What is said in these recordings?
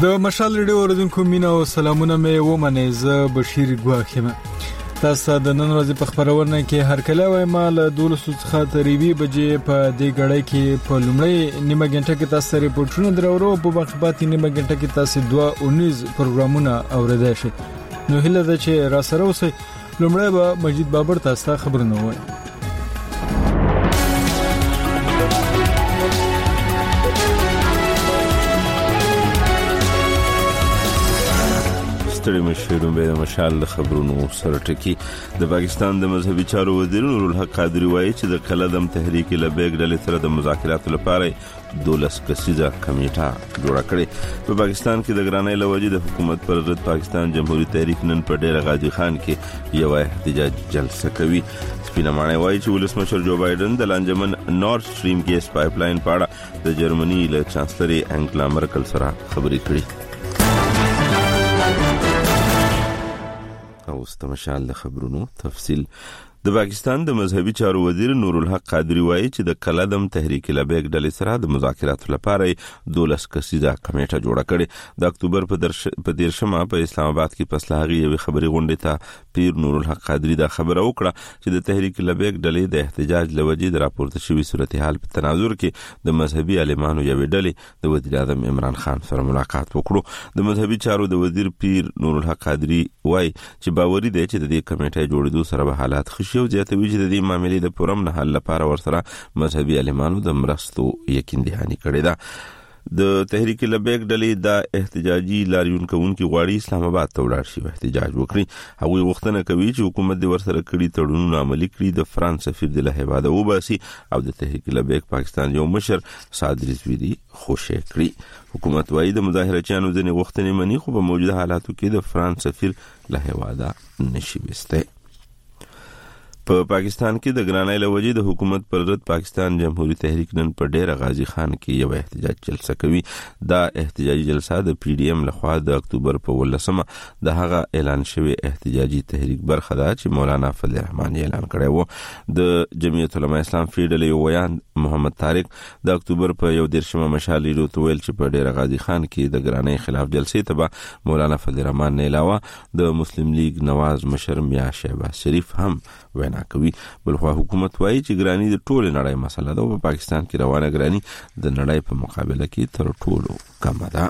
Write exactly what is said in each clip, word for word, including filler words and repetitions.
د مشال ریډیو اوریدونکو مینا او سلامونه مې ومنئ. زه بشیر ګواخ یم. تاسو د نن ورځې په خبرونه کې هر کله وای مال دولس څخه تر یوې بجې په دې غړې کې په لومړی نیمه غنټه کې تاسو ریپورتونه درورو په مخباتي نیمه غنټه کې تاسو دوه اونیز پروګرامونه اوریدئ شئ. نو هله ده چې را سره اوسئ. لومړی به مجید بابر تاسو خبرونه وای. ستړي مشرون به مشال خبرونو سره ټکی. د پاکستان د مذهبي چارو وزیر نور الحق قادری وایي چې د قلدم تحریک لبیک ډلې سره د مذاکراتو لپاره دولس کسیزه کمیټه جوړه کړې. په پاکستان کې د ګرانۍ لوجې د حکومت پر ضد پاکستان جمهوریت تحریک نن په ډیر غازی خان کې یو احتجاج جلسه کوي. سپینه ماڼۍ وایي چې ولسمشر جو بایدن د لانجمن نورد سټریم ګیس پایپ لاین په اړه د جرمني له چانسلر انګلا مرکل سره خبرې کړې. او استمشال د خبرونو تفصیل. د پاکستان د مذهبي چارو وزیر نور الحق قادری وایي چې د قلدم تحریک لبیک ډلې سره د مذاکراتو لپاره دولس کسیزه کمیټه جوړه کړې. د اکتوبر په درش په دیرشمه په اسلام آباد کې پسلهغي یو خبري غونډه ته پیر نور الحق قادری دا خبره وکړه چې د تحریک لبیک ډلې د احتجاج لوجې د راپورته شوی صورتحال په تناظر کې د مذهبي عالمانو یو ډلې د وزیر اعظم عمران خان سره ملاقات وکړو. د مذهبي چارو د وزیر پیر نور الحق قادری وایي چې باوري دی چې د دې کمیټې جوړېدو سره به حالات ښه او زیاتوي چې د دې معاملې د پرم نه حل لپاره ورسره مذهبي عالمانو د مرستو یقین دهاني کړې ده. د تحریک لبیک ډلې د احتجاجي لاریون کوونکي غواړي اسلام آباد ته ولاړ شي او احتجاج وکړي. هغوی غوښتنه کوي چې حکومت د ورسره کړي تړونونه عملي کړي، د فرانس سفیر د له هیواده وباسي او د تحریک لبیک پاکستان یو مشر سعد رضوی خوشی کړي. حکومت وايي د مظاهرچیانو ځینې غوښتنې مني خو په موجوده حالاتو کې د فرانس سفیر له هیواده نشي وسته. په پاکستان کې د ګرانۍ لوجې د حکومت پر ضد پاکستان جمهوریت تحریک نن په ډیر غازی خان کې یو احتجاج جلسه کوي. دا احتجاجي جلسه د پی ډی ایم لخوا د اکتوبر په ولسمه د هغه اعلان شوی احتجاجي تحریک برخه ده چې مولانا فضل الرحمن اعلان کړی و. د جمعیت علماء اسلام فیډل یو ویان محمد طارق د اکتوبر په یو دیرشمه مشال ریډیو ته ویل چې په ډیر غازی خان کې د ګرانۍ خلاف جلسې ته به مولانا فضل الرحمن نه علاوه د مسلم لیگ نواز مشر میا شهباز شریف هم وینا کوي. بلخوا حکومت وایي چې ګرانی د ټول نړۍ مسله ده او په پاکستان کې روانه ګرانی د نړۍ په مقابله کې تر ټولو کم ده.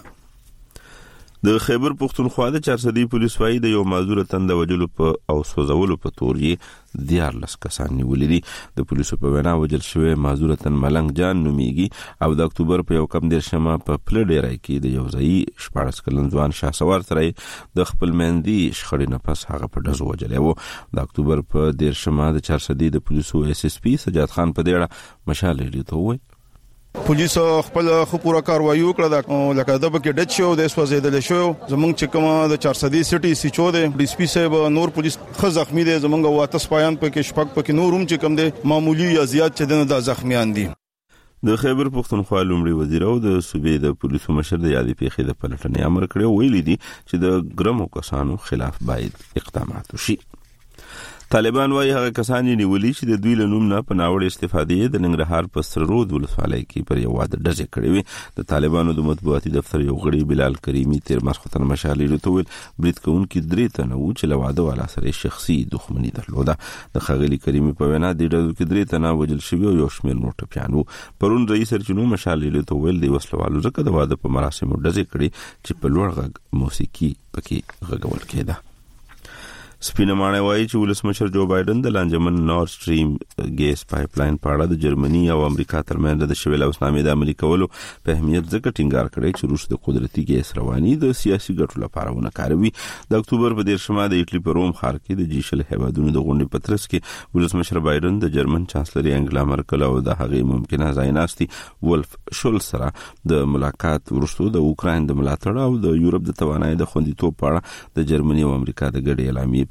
د خیبر پختونخوا د چارسدي پولیس وایي د یو معذور تند وجلو په او سوزولو په تور یې دیارلس کسان نیولې دي. د پولیسو په وینا وجل شوی معذور تند ملنګ جان نومیږي او د اکتوبر په یو کم دیرشمه په پله ډیرای کې د یو ځای شپاړس کلن ځوان شاسوار سره د خپل مندي شخړې نه پس هغه په ډزو وجلې وو. د اکتوبر په دیرشمه د چارسدي د پولیسو اس اس پی سجاد خان په دې اړه مشال ریډیو ته وایي پولیس خپل خو پورا کاروایی وکړه د لکه د بکې ډچ شو د سوځیدل شو. زمونږ چې کومه د چارسدي سټي سیچو ده ډي اس پی صاحب نور پولیس خو زخمی دي. زمونږ واته سپایان په کې شپک په کې نورم چې کم دي معمولی یا زیات چې دنه د زخمیان دي. د خیبر پختونخوا لومړي وزیر او د صوبې د پولیسو مشر د یادې پیښې د پلټنې امر کړی ویلي دي چې د ګرمو کسانو خلاف باید اقدامات وشي. طالبان وايي هغه کسان نیولي چې د دوی له نوم نه په ناوړه استفادې د ننګرهار په سرود ولسوالۍ کې پر یو واده ډزې کړې وي. د طالبانو د مطبوعاتي دفتر یو غړي بلال کریمی تیر ماسختن مشالې رتول برید کوونکي درې تنه و چې له واده والا سره شخصي دښمنی درلوده. د خغلی کریمی په وینا د ډزو کې درې تنه وجل شوی او یو شمېر نور ټپیان وو. پرون رئیس سرچینو مشالې رتول د وسلوالو ځکه د واده په مراسمو ډزې کړې چې په لوړ غږ موسیقي پکې غږول کېده. سپینه ماڼۍ وایي چې ولسمشر جو بایدن د لانجمن نورد سټریم ګیس پایپ لاین په اړه د جرمني او امریکا ترمنځ د شویل اوسنامې د عملي کولو په اهمیت ځکه ټینګار کړی چې روس د قدرتي ګیس رواني د سیاسي ګټو لپاره ونه کاروي. د اکتوبر په دیرشمه د ایټلی په روم ښار کې د جی شل هیوادونو د غونډې په ترڅ کې ولسمشر بایدن د جرمن چانسلر انګلا مرکل او د هغې ممکنه ځایناستي ولف شولز سره د ملاقات وروسته د اوکراین د ملاتړ او د یورپ د توانایي د خوندیتوب په اړه د جرمني او امریکا د ګډې اعلامیې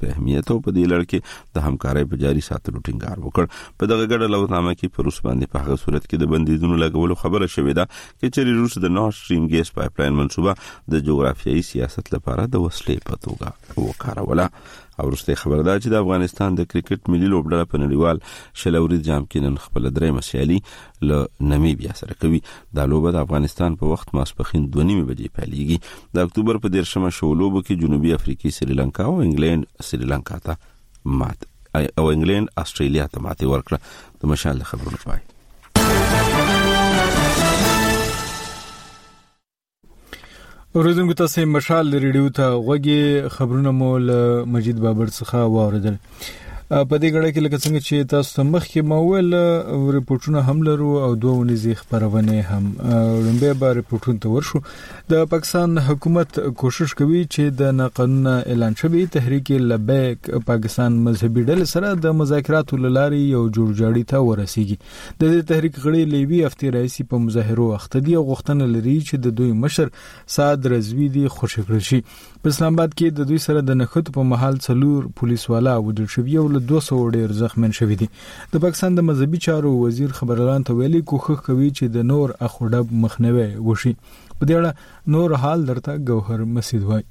په اهمیت او په دې لړ کې د همکارۍ په جاري ساتلو ټینګار وکړ. په دغه ګډه لوحنامه کې پر روس باندې په هغه صورت کې د بندیزونو لګولو خبره شوې ده چې چېرې روس د نورد سټریم ګیس پایپلاین منصوبه د جغرافیایي سیاست لپاره د وسیلې په توګه وکاروله. او وروسته خبره ده چې د افغانستان د کرکټ ملي لوبډله په نړیوال شلوري جام کې نن خپل درېمه سیالي له نامیبیا سره کوي. دا لوبه د افغانستان په وخت ماسپښین دوه نیمې بجې پیلېږي. د اکتوبر په دیرشمه شو لوبو کې جنوبي افریقا سریلانکا او انګلند سریلانکا ته مات او انګلند استرالیا ته ماتې ورکړه. د مشال خبرونه پای ورځنګو تاسو مشال ریډیو ته غوږی خبرونه مول مجید بابر څخه واوریدل. په دې غړې کې لکه څنګه چې تاسو ته مخکې مول ریپورتونه هم لرو او دوه ونیزي خبرونه هم لومبه به ریپورتونه ته ورشو. د پاکستان حکومت کوشش کوي چې د ناقانونه اعلان شوی تحریک لبیک پاکستان مذهبي ډلې سره د مذاکراتو لاري یو جوړجاړي ته ورسیږي. د دې تحریک غړي لیوي افتي رئیسي په مظاهرو اختدي او غوښتنه لري چې د دوی مشر سعد رضوی دی خوشی کړی شي. په اسلام آباد کې د دوی سره د نښتو په محل څلور پولیس والا وژل شوی او له دوه سوه ډیر زخمین شوی دي. د پاکستان د مذهبي چارو وزیر خبرلان ته ویلي کوښښ کوي چې د نور اخوډب مخنیوي وشي. په دې اړه نور حال درته ګوهر مسعود وایي.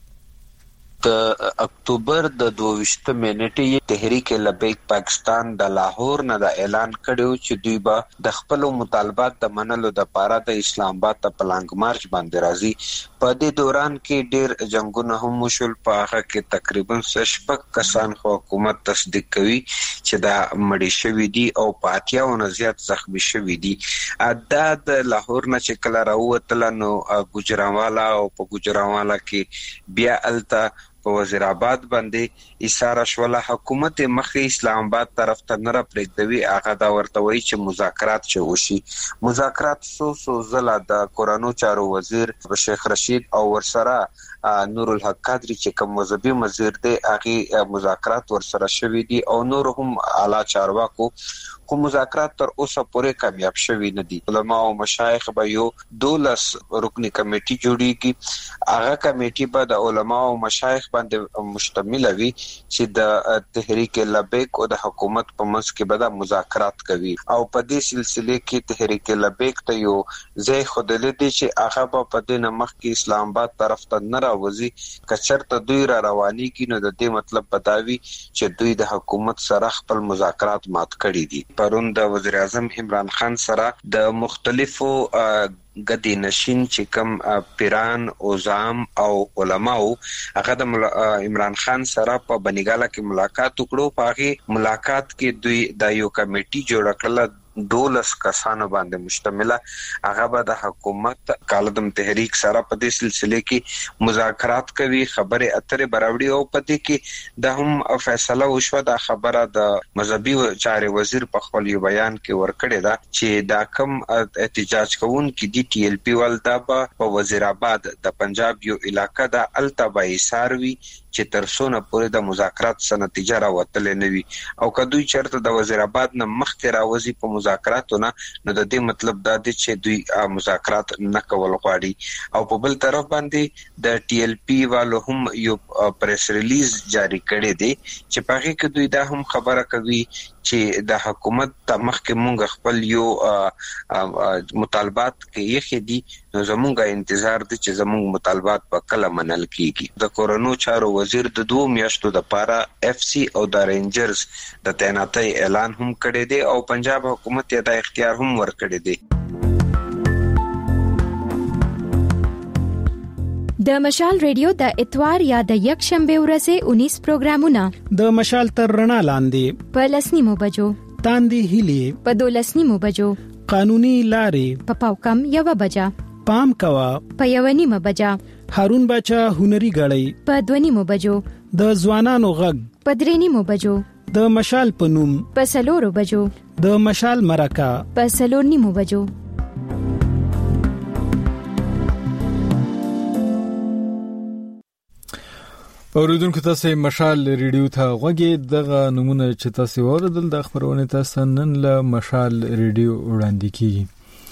د اکتوبر د دوه نیټې تحریک لبیک پاکستان د لاهور نه د اعلان کړو چې دوی به د خپل مطالبات د منلو د لپاره د اسلام آباد ته پلانګ مارچ باندې راځي. په دې دوران کې ډېر جنگونه هم وشول. په هغه کې تقریبا شپږ کسان حکومت تصدیق کوي چې دا مړي شوي دي او په اتیا نه زیات زخمی شوي دي. دا د لاهور نه چې کله راووتل نو ګوجرانوالا او په ګوجرانوالا کې بیا الته په وزیر آباد باندې اشاره شوله. حکومت مخې اسلام آباد طرف ته نه پرېږدوي. هغه دا ورته وایي چې مذاکرات چې وشي. مذاکرات سو سو زله د کورانو چارو وزیر شیخ رشید او ورسره نور الحق قادری چې کوم مذهبي وزیر دی هغه مذاکرات ورسره شوي دي او نور هم اعلی چارواکو. خو مذاکرات تر اوسه پورې کامیاب شوي نه دي. علما او مشایخ به یو دولس رکنی کمیټي جوړیږي. هغه کمیټي به د علما او مشایخ باندې مشتمل وي چې د تحریک لبیک او د حکومت په منځ کې به د مذاکرات کوي. او په دې سلسله کې تحریک لبیک ته یو ځای خودلې دي چې هغه په دې نمخ کې اسلام آباد طرف ته نه راوځي. کچرته دوی را رواني کې نو د دې مطلب بداوي چې دوی د حکومت سره خپل مذاکرات مات کړي دي. پرون د وزیر اعظم عمران خان سره د مختلفو غدي نشین چې کوم پیران او زام او علماو هغه د عمران خان سره په بنګاله کې ملاقات وکړو. په هغه ملاقات کې دوی د یو کمیټي جوړ کړل دولس کسانو باندې مشتمله. هغه به د حکومت کالدم تحریک سره په دې سلسله کې مذاکرات کوي، خبره اترې براوړي او په دې کې د هم فیصله وشوه. د خبره د مذهبي چارې وزیر په خپل بیان کې ورکړی دا چې دا کم احتجاج کوون کې دی ټي ال پی ولدا په وزیر آباد د پنجاب یو علاقہ د التبای ساروي چې ترسونه پورې د مذاکرات سره نتیجه راوتلې نه وي او کدوې چرته د وزیر آباد نه مخکې راوځي په مذاکراتونه نو د دې مطلب دا دی چې دوی مذاکرات نه کول غواړي. او په بل طرف باندې د ټي ال پی والو هم یو پریس ریلیز جاری کړی دی چې په هغه کې دوی دا هم خبره کوي چې د حکومت ته مخکې مونږ خپل یو مطالبات کې یې دي نو زمونږه انتظار دی چې زمونږ مطالبات په کله منل کیږي. د کورونو چارو وزیر د دوه میاشتو د پاره اف سی او د رینجرز د تعیناتي اعلان هم کړی دی او پنجاب حکومت یې دا اختیار هم ورکړی دی. د مشال ریډیو د اتوار یا د یک شنبه ورځې اونیس پروګرامونه د مشال تر رڼا لاندې په لسنیمو بجو تاندې هلي په دولسنیمو بجو قانوني لارې په پاوکم یو بجا پام کوا په یو نیمه بجا هارون بچا هنري غړی په دوه نیمو بجو د ځوانانو غږ په درې نیمو بجو د مشال پنوم په سلورو بجو د مشال مرکه په سلور نیمو بجو. اوریدونکو تاسو مشال ریډیو ته غوږی دغه نمونه چې تاسو اوریدل د خبرونه تاسو نن له مشال ریډیو وړاندې کیږي.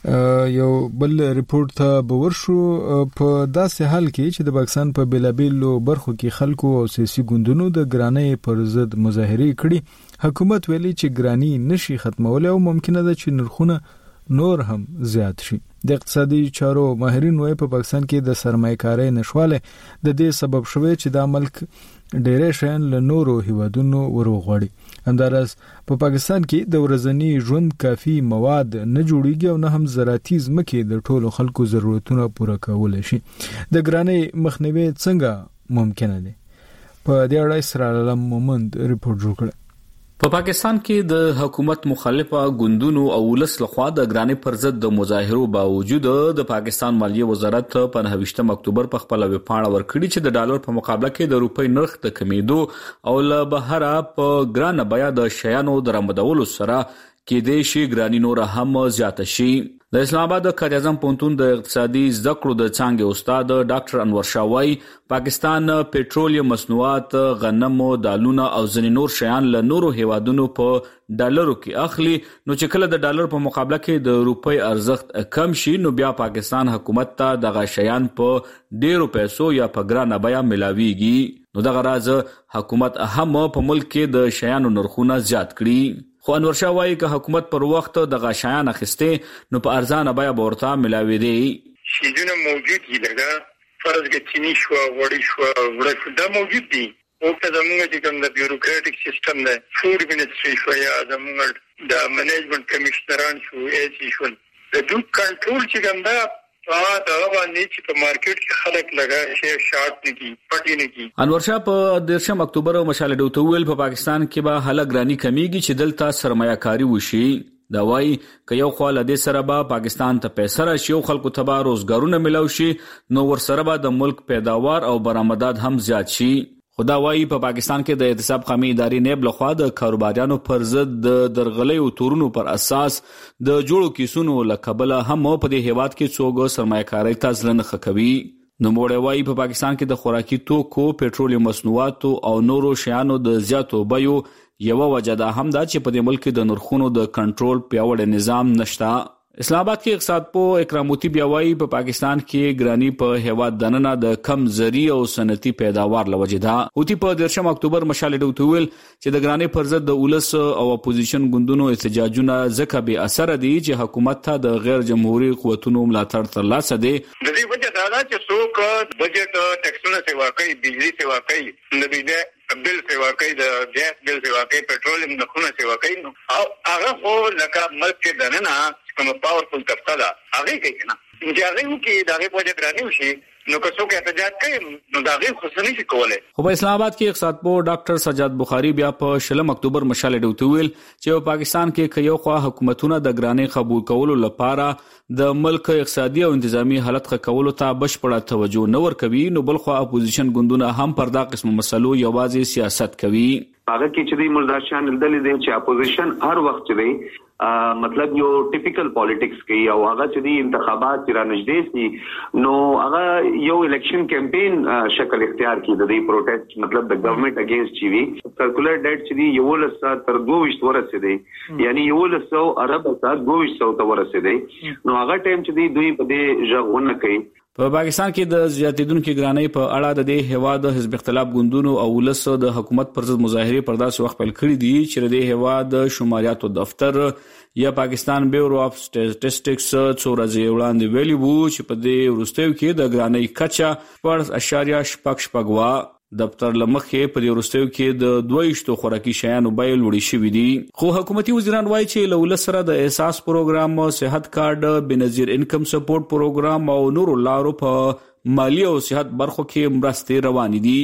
یو بل ریپورت ته باور شو په داسې حال کې چې د پاکستان په بلابلو برخو کې خلکو او سیاسي ګوندونو د ګرانۍ پر ضد مظاهرې کړي، حکومت ویلي چې ګراني نشي ختمول او ممکنه ده چې نرخونه نور هم زیات شي. د اقتصادي چارو ماهرین وايي په پاکستان کې د سرمایه‌کارۍ نشواله د دې سبب شوی چې د ملک ډېرې شیان له نورو هیوادونو وروغړي. همدارس په پاکستان کې د ورځنی ژوند کافي مواد نه جوړیږي او نه هم زراعتي ځمکې د ټولو خلکو ضرورتونه پوره کولای شي. د ګرانۍ مخنیوي څنګه ممکنه دي؟ په دې اړه سره علم مومند ریپورت جوړ کړ. په پاکستان کې د حکومت مخالفه ګوندونو او ولس لخوا د ګرانۍ پر ضد د مظاهرو باوجود د پاکستان مالیه وزارت په نهه ویشتم اکتوبر په خپل ویبپاڼه ورکړي چې د ډالر په مقابله کې د روپۍ نرخ د کمیدو او له بهره په ګرانه بیا د شیانو درآمدولو سره کې د شي ګرانی نور هم زیات شي. د اسلام آباد د قائد اعظم پونتون د اقتصادي زده کړو د څانګې استاد ډاکټر انور شاوی پاکستان پېټرولیم مصنوعات، غنم، دالونه او ځینې نور شیان له نورو هیوادونو په ډالرو کې اخلي، نو چې کله د ډالر په مقابله کې د روپۍ ارزښت کم شي نو بیا پاکستان حکومت ته دغه شیان په ډیرو پیسو یا په ګرانه بیا ملاويږي. نو دغه راز حکومت هم په ملک کې د شیانو نرخونه زیات کړي. خو انور شاه وایي که حکومت پر وخت دغه شیان اخیسته نو په ارزانه بیا ورته ملاوي دي. شیونه موجود دي، لکه فرض کې چینی شو، وړي شو، وړه دا موجود دي. او که زموږ چې کوم د بیوروکراټیک سیستم دی، فود منسټري شو یا زموږ د منیجمنت کمشنران شو، ایسی شو، د دوی کنټرول چې کوم دا ا دا باندې چې په مارکیټ کې خلک لګا شي شارټ نه کی پټی نه کی. انور شاه په دیرشم اکتوبر مشاله ډوته ویل په پاکستان کې به حاله ګرانی کمیږي چې دلته سرمایه‌کاري وشي. دا وایي که یو خو له دې سره به پاکستان ته پیسې راشي او خلکو ته به روزګارونه ملو شي نو ورسره به د ملک پیداوار او برآمدات هم زیات شي. خدا وایي په پاکستان کې د احتساب قومي ادارې نیب لخوا د کاروباریانو پر ضد د درغلۍ او تورونو پر اساس د جوړو کیسونو لکبله هم په دې هیواد کې څوګ سرمایه‌کاري ته ځلنه خکوي. نو موږ وایي په پاکستان کې د خوراکي توکو، پېټرولیم مصنوعاتو او نورو شیانو د زیاتو بیو یو وجه ده هم دا چې په دې ملک د نرخونو د کنټرول پیاوړی نظام نشته. اسلام آباد کې اقتصاد پو اکراموتی بیا وایي په پاکستان کې ګرانی په هیواد دننه د کم زری او صنعتي پیداوار لوجه ده. اوتی په دیرشم اکتوبر مشاله ډوته ویل چې د ګرانی پر ضد د ولس او اپوزیشن ګوندونو احتجاجونه ځکه به اثر دي چې حکومت ته د غیر جمهوریت قوتونو ملاتړ ترلاسه دي. د دې وجه دا ده چې څوک بجټ ټیکسونه سیوا کوي، بجلی سیوا کوي، د بجلی بل سیوا کوي، د ګیس بل سیوا کوي، پېټرولیم نخونه سیوا کوي، او هغه خو لکه ملک کې دننه کوم پاورفل طبقه ده هغه کوي نه چې هغه کې دغه په وجه ګرانی وشي نو که څوک احتجاج کوي نو دغه خصوصي شي کولای. خو په اسلام آباد کې اقتصاد پو ډاکټر سجاد بخاری بیا په شلم اکتوبر مشاله ډوته ویل چې په پاکستان کې یو خو حکومتونه د ګرانی قبول کولو لپاره د ملک اقتصادي او انتظامی حالت ښه کولو ته بشپړه توجه نه ورکوي، نو بل خو اپوزیشن ګوندونه هم پر دا قسم مسلو یوازې سیاست کوي. هغه کې چې د ملداشان دلې دي چې اپوزیشن هر وخت دی مطلب یو ټیپیکل پالیټکس کوي او هغه چې د انتخابات را نږدې سي نو هغه یو الیکشن کمپین شکل اختیار کړي د دې پروټیسټ مطلب د ګورنمنت اگینست چی وی سرکولر ډیټ چې دی یو لسه تر دوه ورسېدي یعنی یو لسه ارب سره دوه ته ورسېدي نو هغه ټایم چې دی دوی په دې ژغونه کوي. په پاکستان کې د زیاتیدونکو ګرانۍ په اړه د دې هیواد حزب اختلاف ګوندونو او ولس د حکومت پر ضد مظاهره پر داسې وخت پیل کړی دي چې د هیواد شماریاتو دفتر یا پاکستان بیورو اف سټیټسټکس څو ورځې وړاندې ویلي وو چې په دې وروستیو کې د ګرانۍ کچه پر اشاریه شپږ شپږ وا دفتر لمخې په دې وروستیو کې د دویشتو خوراکي شیانو بیه لوړې شوې دي. خو حکومتي وزیران وایي چې له ولس سره د احساس پروګرام، صحت کارت، بنظیر انکم سپورټ پروګرام او نورو لارو په مالی او صحت برخو کې مرستې روانې دي.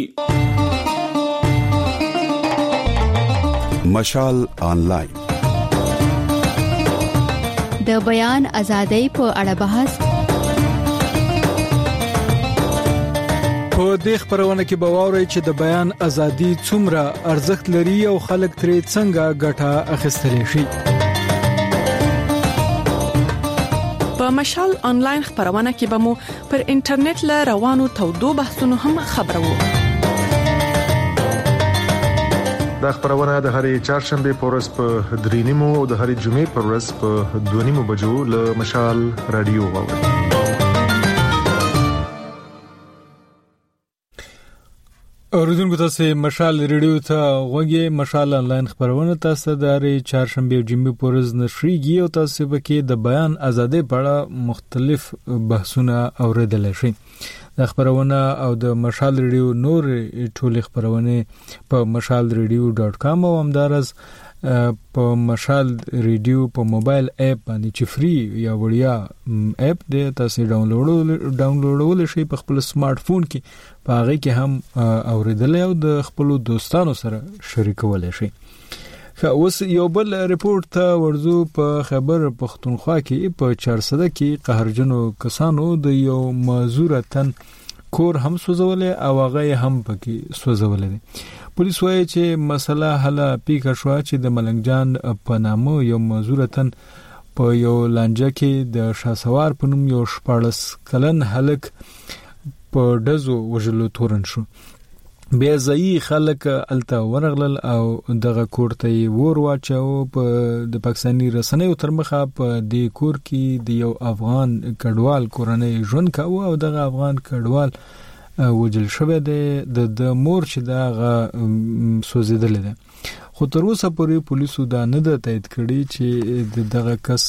مشال آنلاین د بیان ازادۍ په اړه بحث په دې خبرونه کې به واورئ چې د بیان ازادي څومره ارزښت لري او خلک ترې څنګه ګټه اخیستلی شي. په مشال آنلاین خبرونه کې به مو پر انټرنیټ له روانو تودو بحثونو هم خبرو. دا خبرونه د هرې چهارشنبه په ورځ په درې نیمو او د هرې جمعې په ورځ په دوه نیمو بجو له مشال رادیو واورئ. اوریدونکو تاسو مشال ریډیو ته غوږی. مشال انلاین خبرونه تاسو د هرې چهارشنبه او جمعې په ورځ نشریږي او تاسو به کې د بیان ازادي په اړه مختلف بحثونه اوریدل شي. د خبرونه او د مشال ریډیو نور ټول خبرونه په مشال ریډیو ډاټ کام او همدارس په مشال ریډیو په موبایل اپ باندې چې فری یا وړیا اپ دی تاسو ډاونلوډ ډاونلوډول شي په خپل سمارټ فون کې په هغه کې هم اوریدل او د خپل دوستانو سره شریکول شي. اوس یو بل ریپورت ته ورزو. په خبر پښتونخوا کې په چارسده کې قهرجنو کسانو د یو معذور تن کور هم سوزولې او هغه هم پکې سوزولې دي. پولیس وايي چې مسله حل پیښه شو چې د ملنګ جان په نامه یو معذور تن په یو لانجه کې د شاسوار په نوم یو شپاړس کلن هلک په دزو وجلو تورن شو. بیا ځای خلک الته ورغلل او دغه کوړته ور واچو. په د پاکستاني رسنیو تر مخه په دې کور کې د یو افغان کډوال کورنۍ ژوند کاوه او دغه افغان کډوال وجل شوی دی. د مور چې دغه سوزیدل دي خو تر اوسه پورې پولیسو دا نه د تایید کړي چې دغه کس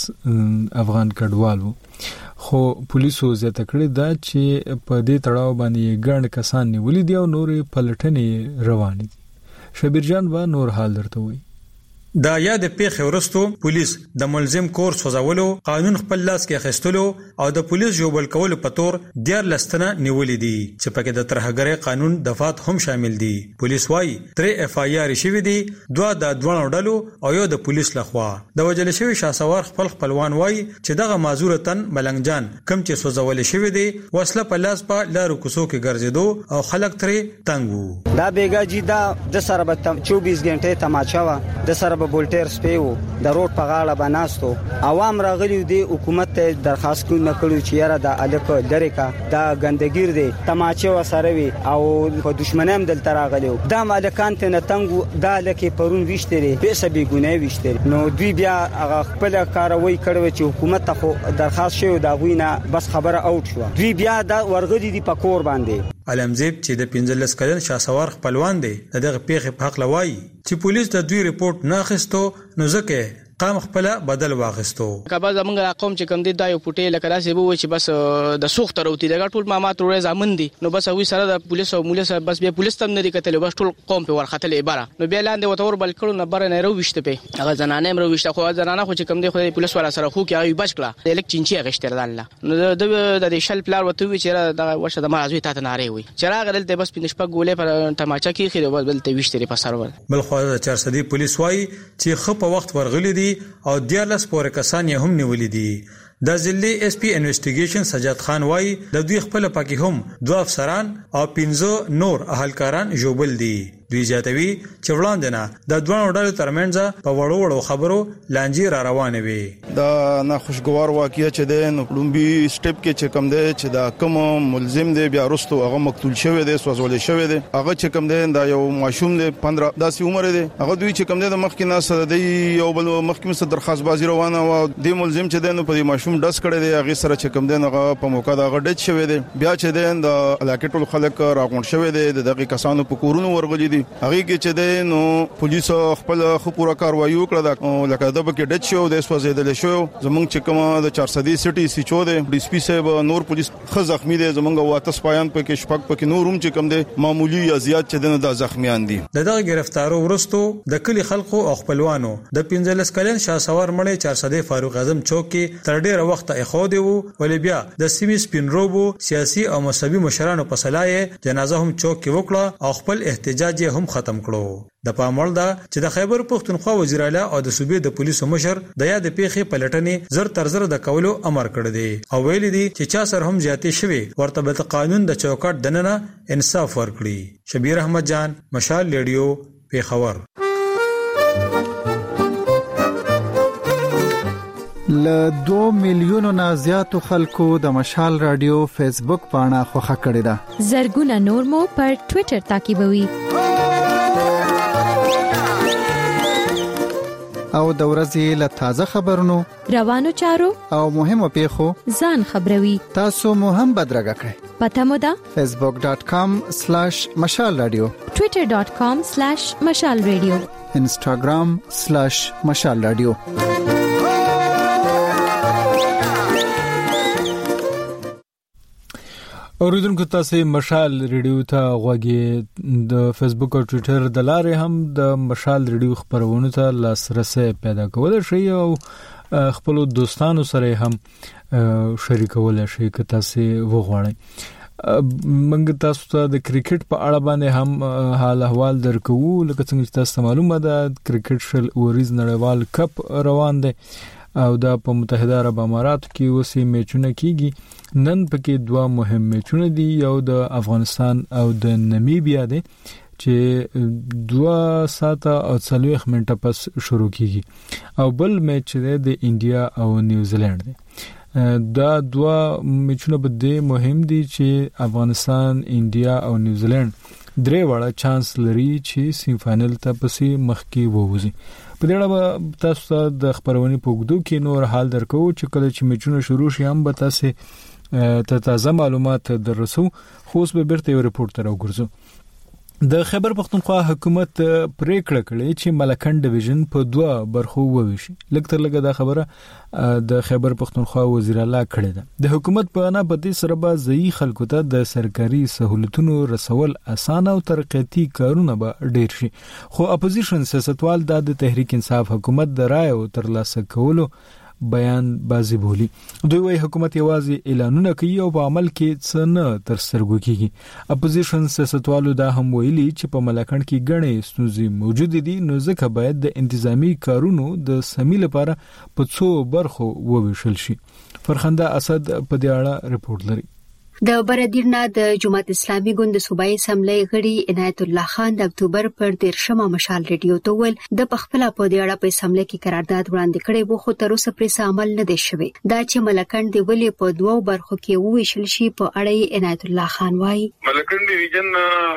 افغان کډوال وو. خو پولیسو زیاته کړی دا چې په دې تړاو باندې ګڼ کسان نیولې دي او نورې پلټنې روانې دي. شبیر جان و نور حال درته وایي. دا یاد پیښه ورستو پولیس د ملزم کور سوزولو قانون خپل لاس کې اخیستلو او د پولیس جوړول کولو په تور ډیر لستنه نیولې دي چې پکې د ترهګرۍ قانون دفعات هم شامل دي. پولیس وايي ترې اف آی آر شوی دي دوه د دوه ډلو او یو د پولیس لخوا. د وجل شوی شاسوار خپل خپلوان وايي چې دغه معذور تن ملنګ جان کم چې سوزول شوی دي وسله په لاس په لارو کوڅو کې ګرځېدو او خلک ترې تنګ وو. دا بیګا جی دا د سره به چوبیس غنټه تماچا وا د سره بولټر سپیو د روډ په غاړه باندې عوام راغلي دي. حکومت ته درخواست کوي نکړو چې یاره د الک درېکا دا غندګیر دي تماچه وسروي او په دشمنام دل تراغلي دا مالکان ته نتنګو دا لکه پرون وشتري به سبي ګناه وشتري نو دوی بیا خپل کاروي کړو چې حکومت ته درخواست شوی دا غوینه بس خبره اوټ شو. دوی بیا دا ورغلي دي په کور باندې. علمزیب چې د پنځلس کلن شاسوار خپلوان دی دغه پیښه په حق لوي چې پولیس د دوی ریپورت نه اخیستو نو ځکه قام خپل بدل واغستو. کبا زمونږ قوم چې کم دي دا یو پټه لکه راځي وو چې بس د سوخت وروتي دغه ټول مامات ورې زامن دي نو بس وی سره د پولیس او مولس بس بیا پولیس تم نه دي کتل بس ټول قوم په ورختل عباره نو بیا لاندې وتور بل کړو نه بر نه رو وشته په هغه زنانه مر وشته خو زنانه خو چې کم دي خو پولیس ولا سره خو کې هغه بچ کړه د الک چینچی غشتر الله نو د د شل پلار وته وی چې دا ورشه د مازوي ته نه ری وي چراغ دلته بس پینځ په ګولې پر تماچا کې خېره بل ته وشتري په سرور بل خو چار سدي پولیس وايي چې خپ وخت ورغلي دي او دیارلس پورې کسان یې هم نیولې دي. د ځلې اس پی انویسټیګیشن سجاد خان وايي د دوی خپل پاکي هم دوه افسران او پنځه نور اهلکاران جوړبل دي. دوی جاتوي چې وړاندې نه د دوه ډلو ترمنځ په وړو وړو خبرو لانجې را روانه وي. دا نه خوشګوار واقعیا چې د نوړمبي سټپ کې چې کم دی چې دا کوم ملزم دی بیا رستو هغه مقتول شوی دی سوځول شوی دی هغه چې کم دی دا یو ماشوم دی پندرہ داسې عمر دی هغه دوی چې کم دی د مخکې نه سره دی یو بل مخکې سره درخواست بازی روانه و د ملزم چې دی نو په ماشوم داس کړی دی هغه سره چې کم دی هغه په موقع دا غډچ شوی دی بیا چې دی د علاقې ټول خلک راغون شوی دی دغه کسانو په کورونو ورغلي دي هغه کې چې دی نو پولیس خپل خو پورا کاروایی وکړه لکه د بکې ډچ شو د سوځیدل شو زمونږ چې کومه د چارسدي سټي سچو دی ډي سي پي صاحب نور پولیس خ زخمی دي زمونږ واته سپایان په کې شپک په کې نورم چې کم دي معمولی یا زیات چې دنه د زخمیان دي. دغه گرفتارو ورستو د کلی خلکو او خپلوانو د پنځلس کلن شاسوار مړی چارسدي فاروق اعظم چوک کې تر ډیره وخت اخو دی وو ولې بیا د سیمې سپین روبو سیاسي او مذهبي مشرانو په صلاح جنازه هم چوک کې وکړه او خپل احتجاج هم ختم کړو. د پاموړ دا چې د خیبر پښتونخوا وزیر اعلی او د صوبې د پولیسو مشر د یاد پیښې پلټنې زر تر زر د کولو امر کړی دی او ویلي دي چې چا سر هم زیاتې شوي ورته به قانون د چوکاټ دننه انصاف ورکړي. شبیر احمد جان مشال ریډیو پیښور. ل دوه میلیونو نه زیاتو خلکو د مشال رادیو فیسبوک پاڼه خوښه کړې ده. زرګونه نور مو پر ټوئیټر تعقیبوي. او د ورځې له تازه خبرونو روانو چارو او مهمو پیښو ځان خبروي. تاسو مو هم بدرګه کړئ. پته مو ده فیسبوک ډاٹ کام سلیش مشال رادیو، ټویټر ډاٹ کام سلیش مشال رادیو، انسټاګرام سلیش مشال رادیو. اوریدونکو تاسو مشال ریډیو ته غوږی د فیسبوک او ټویټر د لارې هم د مشال ریډیو خبرونه ته لاسرسي پیدا کول شي او خپل دوستانو سره هم شریکول شي که تاسو وغواړئ. منګ تاسو ته د کرکټ په اړه باندې هم حال احوال درکو. لکه څنګه چې تاسو معلومه ده کرکټ شل اوریز نړیوال کپ روان دی او دا په متحده عرب اماراتو کې اوسې میچونه کیږي. نن پکې دوه مهم میچونه دي، یو د افغانستان او د نمیبیا دی چې دوه ساعته او څلوېښت منټه پس شروع کیږي او بل میچ دی د انډیا او نیوزیلند دی. دا دوه میچونه به د مهم دي چې افغانستان، انډیا او نیوزیلند درې وړه چانس لري چې سیم فائنل ته پسې مخکې ووځي. په دې اړه تاسو ته د خبرونې په وګدو کې نور حال درکو چې کله چې میچونه شروع شي هم به تاسو ته تازه معلومات دررسو. خو اوس به بیرته یو ریپورت راوګرځو. د خیبر پختونخوا حکومت پریکړه کړې چې ملکند ډیویژن په دوه برخو وویشي. لکه تر لګه دا خبره د خیبر پختونخوا وزیر اعلی کړې ده. د حکومت په انا په دې سره به ځای خلکو ته د سرکاري سہولتونو رسول اسانه او ترقیاتي کارونه به ډیر شي. خو اپوزیشن سیاستوال د تحریک انصاف حکومت د رائے او ترلاسه کولو بیان بازی بولی. دوی وايي حکومت یوازې اعلانونه کوي او په عمل کې څه نه تر سترګو کیږي. اپوزیشن سیاستوالو دا هم ویلي چې په ملکند کې غنې ستونزې موجود دي، نو ځکه باید د انتظامی کارونو د سمې لپاره په څو برخو وویشل شي. فرخنده اسد په دې اړه ریپورت لري. د بردیرنا د جماعت اسلامي ګوند صوبایي اسمبلی غړي عنایت الله خان د اکتوبر پر دیرشمه مشال ریډیو ته ول د پخپله په دې اړه په اسمبلی کې قرارداد وړاندې کړي وو، خو تر اوسه پرې عمل نه دی شوی. دا چې ملکند دی ولې په دوو برخو کې وویشل شي په اړه عنایت الله خان وایي. ملکند ډیویژن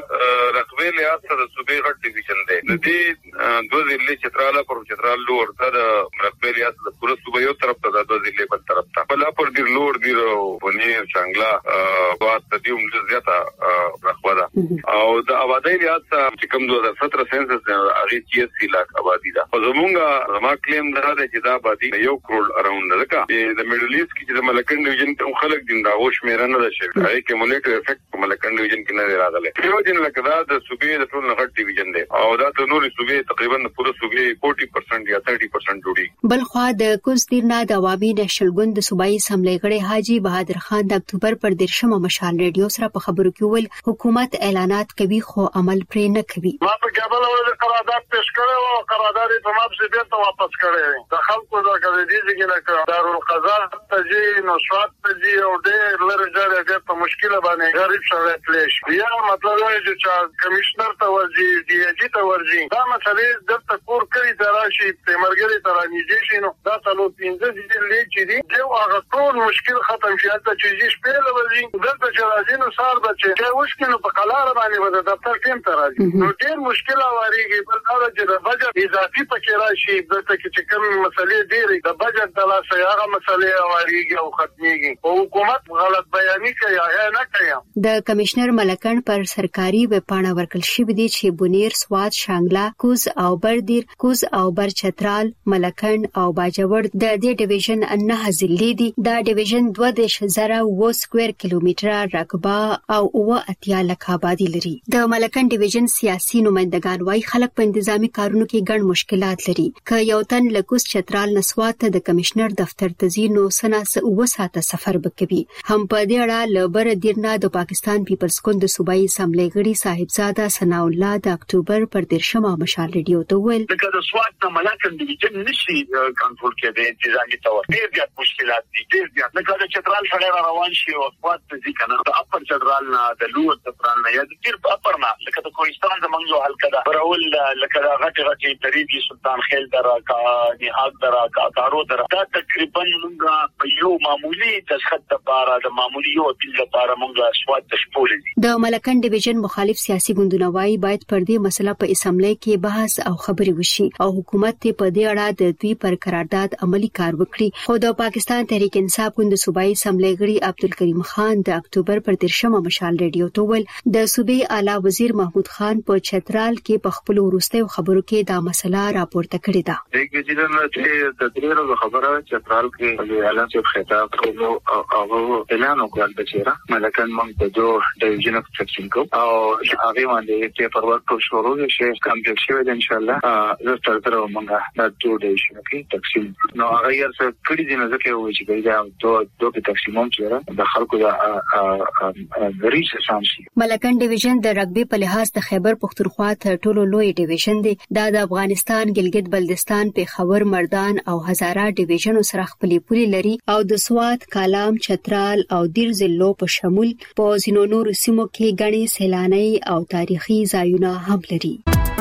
رقبه له اصل د صوبې غټ ډیویژن دی. د دې دوه ضلع چتراله پر چترال لور ته د رقبه له اصل د پوره صوبې یو طرف ته د دوه ضلع بل طرف ته بل پر دی لور دی ونی چنګلا بات د دې عمر زیاته رقبه ده او د آبادی ریاض چې کوم دوه هزار سطر سنسس هغه چې لک آبادی ده. خو زمونږه زما کلیم ده چې دا آبادی یو کروڑ اراوند ده. چې د میډل ایست کې چې د ملکند ډیویژن ته خلک دین دا وښ میرا نه ده شي. هغه کومولیټیو افیکټ په ملکند ډیویژن کې نه راغلی. یو دین لکه دا د صوبې د ټول غټ ډیویژن دی او دا د نوري صوبې تقریبا پوره صوبې چالیس پرسنټ یا تیس پرسنټ جوړي. بل خو د کوزدیرنا د عوامي نشل ګوند صوبایي اسمبلی غړي حاجی بهادر خان د اکتوبر پر دیرشمه مشال ریډیو سره په خبرو کې ول حکومت اعلانات کوي خو عمل پرې نه کوي. ما په کابل ولې قرارداد پیش کړو او قرارداد په مابسي بیرته واپس کړی. د خلکو د کړي چې نه دارالقضا ته جي نشوات ته جي او ډېر لږ ځای د مشکله باندې غریب شوی پلیش. یا مطلب دی چې کمشنر ته ورځي، ډي جي ته ورځي، دا مسلې د تکور کړی دراشي په مرګري تر نږدې شي. نو دا ټول پنځه ځلې چې دي یو هغه ټول مشکل ختم شي. ته چې شپې لوري دلته چې راځي نو سار بچي چې وښکینو په قلار باندې ودا دفتر ټیم ته راځي. نو ډېر مشکل واريږي. بل دا چې د بجټ اضافي پکې راشي دلته چې کوم مسلې ډېرې د بجټ د لاسه هغه مسلې واريږي او ختميږي. او حکومت غلط بیاني کوي هغه نه کوي. د کمشنر ملکند پر سرکاري وپاڼه ورکل شوې دي چې بونیر، سواد، شانګلا، کوز او بردیر، کوز او بر چترال، ملکند او باجوړ د دې ډیویژن نه ضلع دي. دا ډیویژن دوه دېرش زره و سکوير کیلومتره رقبه او اوه اتیا لک آبادی لري. د ملکند ډیویژن سیاسي نمائندگان وايي خلک په انتظامی کارونو کې ګڼ مشکلات لري. که یو تن لکوس چترال نسوات ته د کمشنر دفتر ته ځي نو سناس اوه ساعته سفر وکوي. هم په دې اړه لبر دیرنا د پاکستان پیپلز ګوند صوبایي اسمبلی غړي صاحبزاده ثنا الله د اکتوبر پر دیرشمه مشال ریډیو ته ویل لکه د سواد د ملکند ډیویژن نشي کنټرول کېدای. انتظامی تور ډېر زیات مشکلات دي. ډېر زیات لکه د چترال سره روان شي او سواد ته ځکه نه اپر چترال نه د لوړ چترال نه یا د تیر په اپر نه لکه د کوهستان زمونږ یو حلقه ده پرول لکه د غټ غټ طریقې سلطان خیل درا کا نهاد درا کا کارو درا دا تقریبا موږ په یو معمولی تسخط لپاره د معمولی یو بل لپاره موږ سواد تشپول دي. د ملکن ډیویژن مخالف سیاسي ګوندونه وايي باید پر دې مسله په اسمبلی کې بحث او خبري وشي او حکومت ته په دې اړه د دوی پر قرارداد عملی کار وکړي. خو د پاکستان تحریک انصاف ګوند صوبایي اسمبلی غړي عبدالکریم خان د اکتوبر پر دیرشمه مشال ریډیو ته ویل د صوبې اعلی وزیر محمود خان په چترال کې په خپل وروستیو خبرو کې دا مسله راپورته کړې ده. د وزیرانو چې د دریرو خبره چترال کې د اعلان څخه خطاب کولو او اعلان وکړل چې ملکن موږ د دوه ډیویژن تقسیم کوو او هغه باندې چې پر ورته شروع شي کمپلیټ شي ان شاء الله زه تر تر موږ د دوه ډیویژن کې تقسیم نو هغه یې څه کړي دي نه ځکه وایي چې دا دوه دوه تقسیموم چې د خلکو د غریش شامشي. ملکن ډیویژن د رګبي په لحاظ د خیبر پختونخوا تر ټولو لوی ډیویژن دی. دا د افغانستان ګلګت بلتستان پیښور مردان او هزاره ډیویژن سره خپلې پولې لري او د سوات کالام چترال او دیر ضلعو په شمول په ځینو نورو سیمو کې غني سیلاني او تاریخي ځایونه هم لري.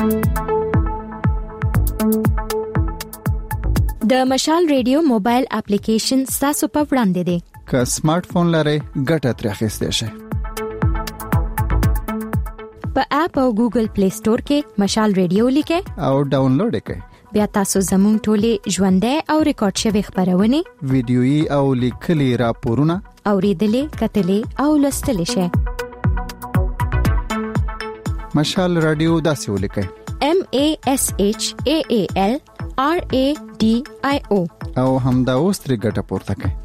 د مشال ریډیو موبایل اپلیکیشن تاسو په وړاندې دی. که سمارټ فون لرئ ګټه ترې اخیستئ شئ. په اپ او ګوګل پلی سٹور کې مشال ریډیو لیکئ او ډاونلوډ کړئ. بیا تاسو زموږ ټولې ژوندۍ او ریکارډ شوی خبرونه ویډیويي او لیکلي راپورونه اوریدلې کتلې او لوستلې شئ. مشال رادیو داسې ولیکئ M A S H A A L R A D I O او همدا اوس ترې ګټه پورته کړئ.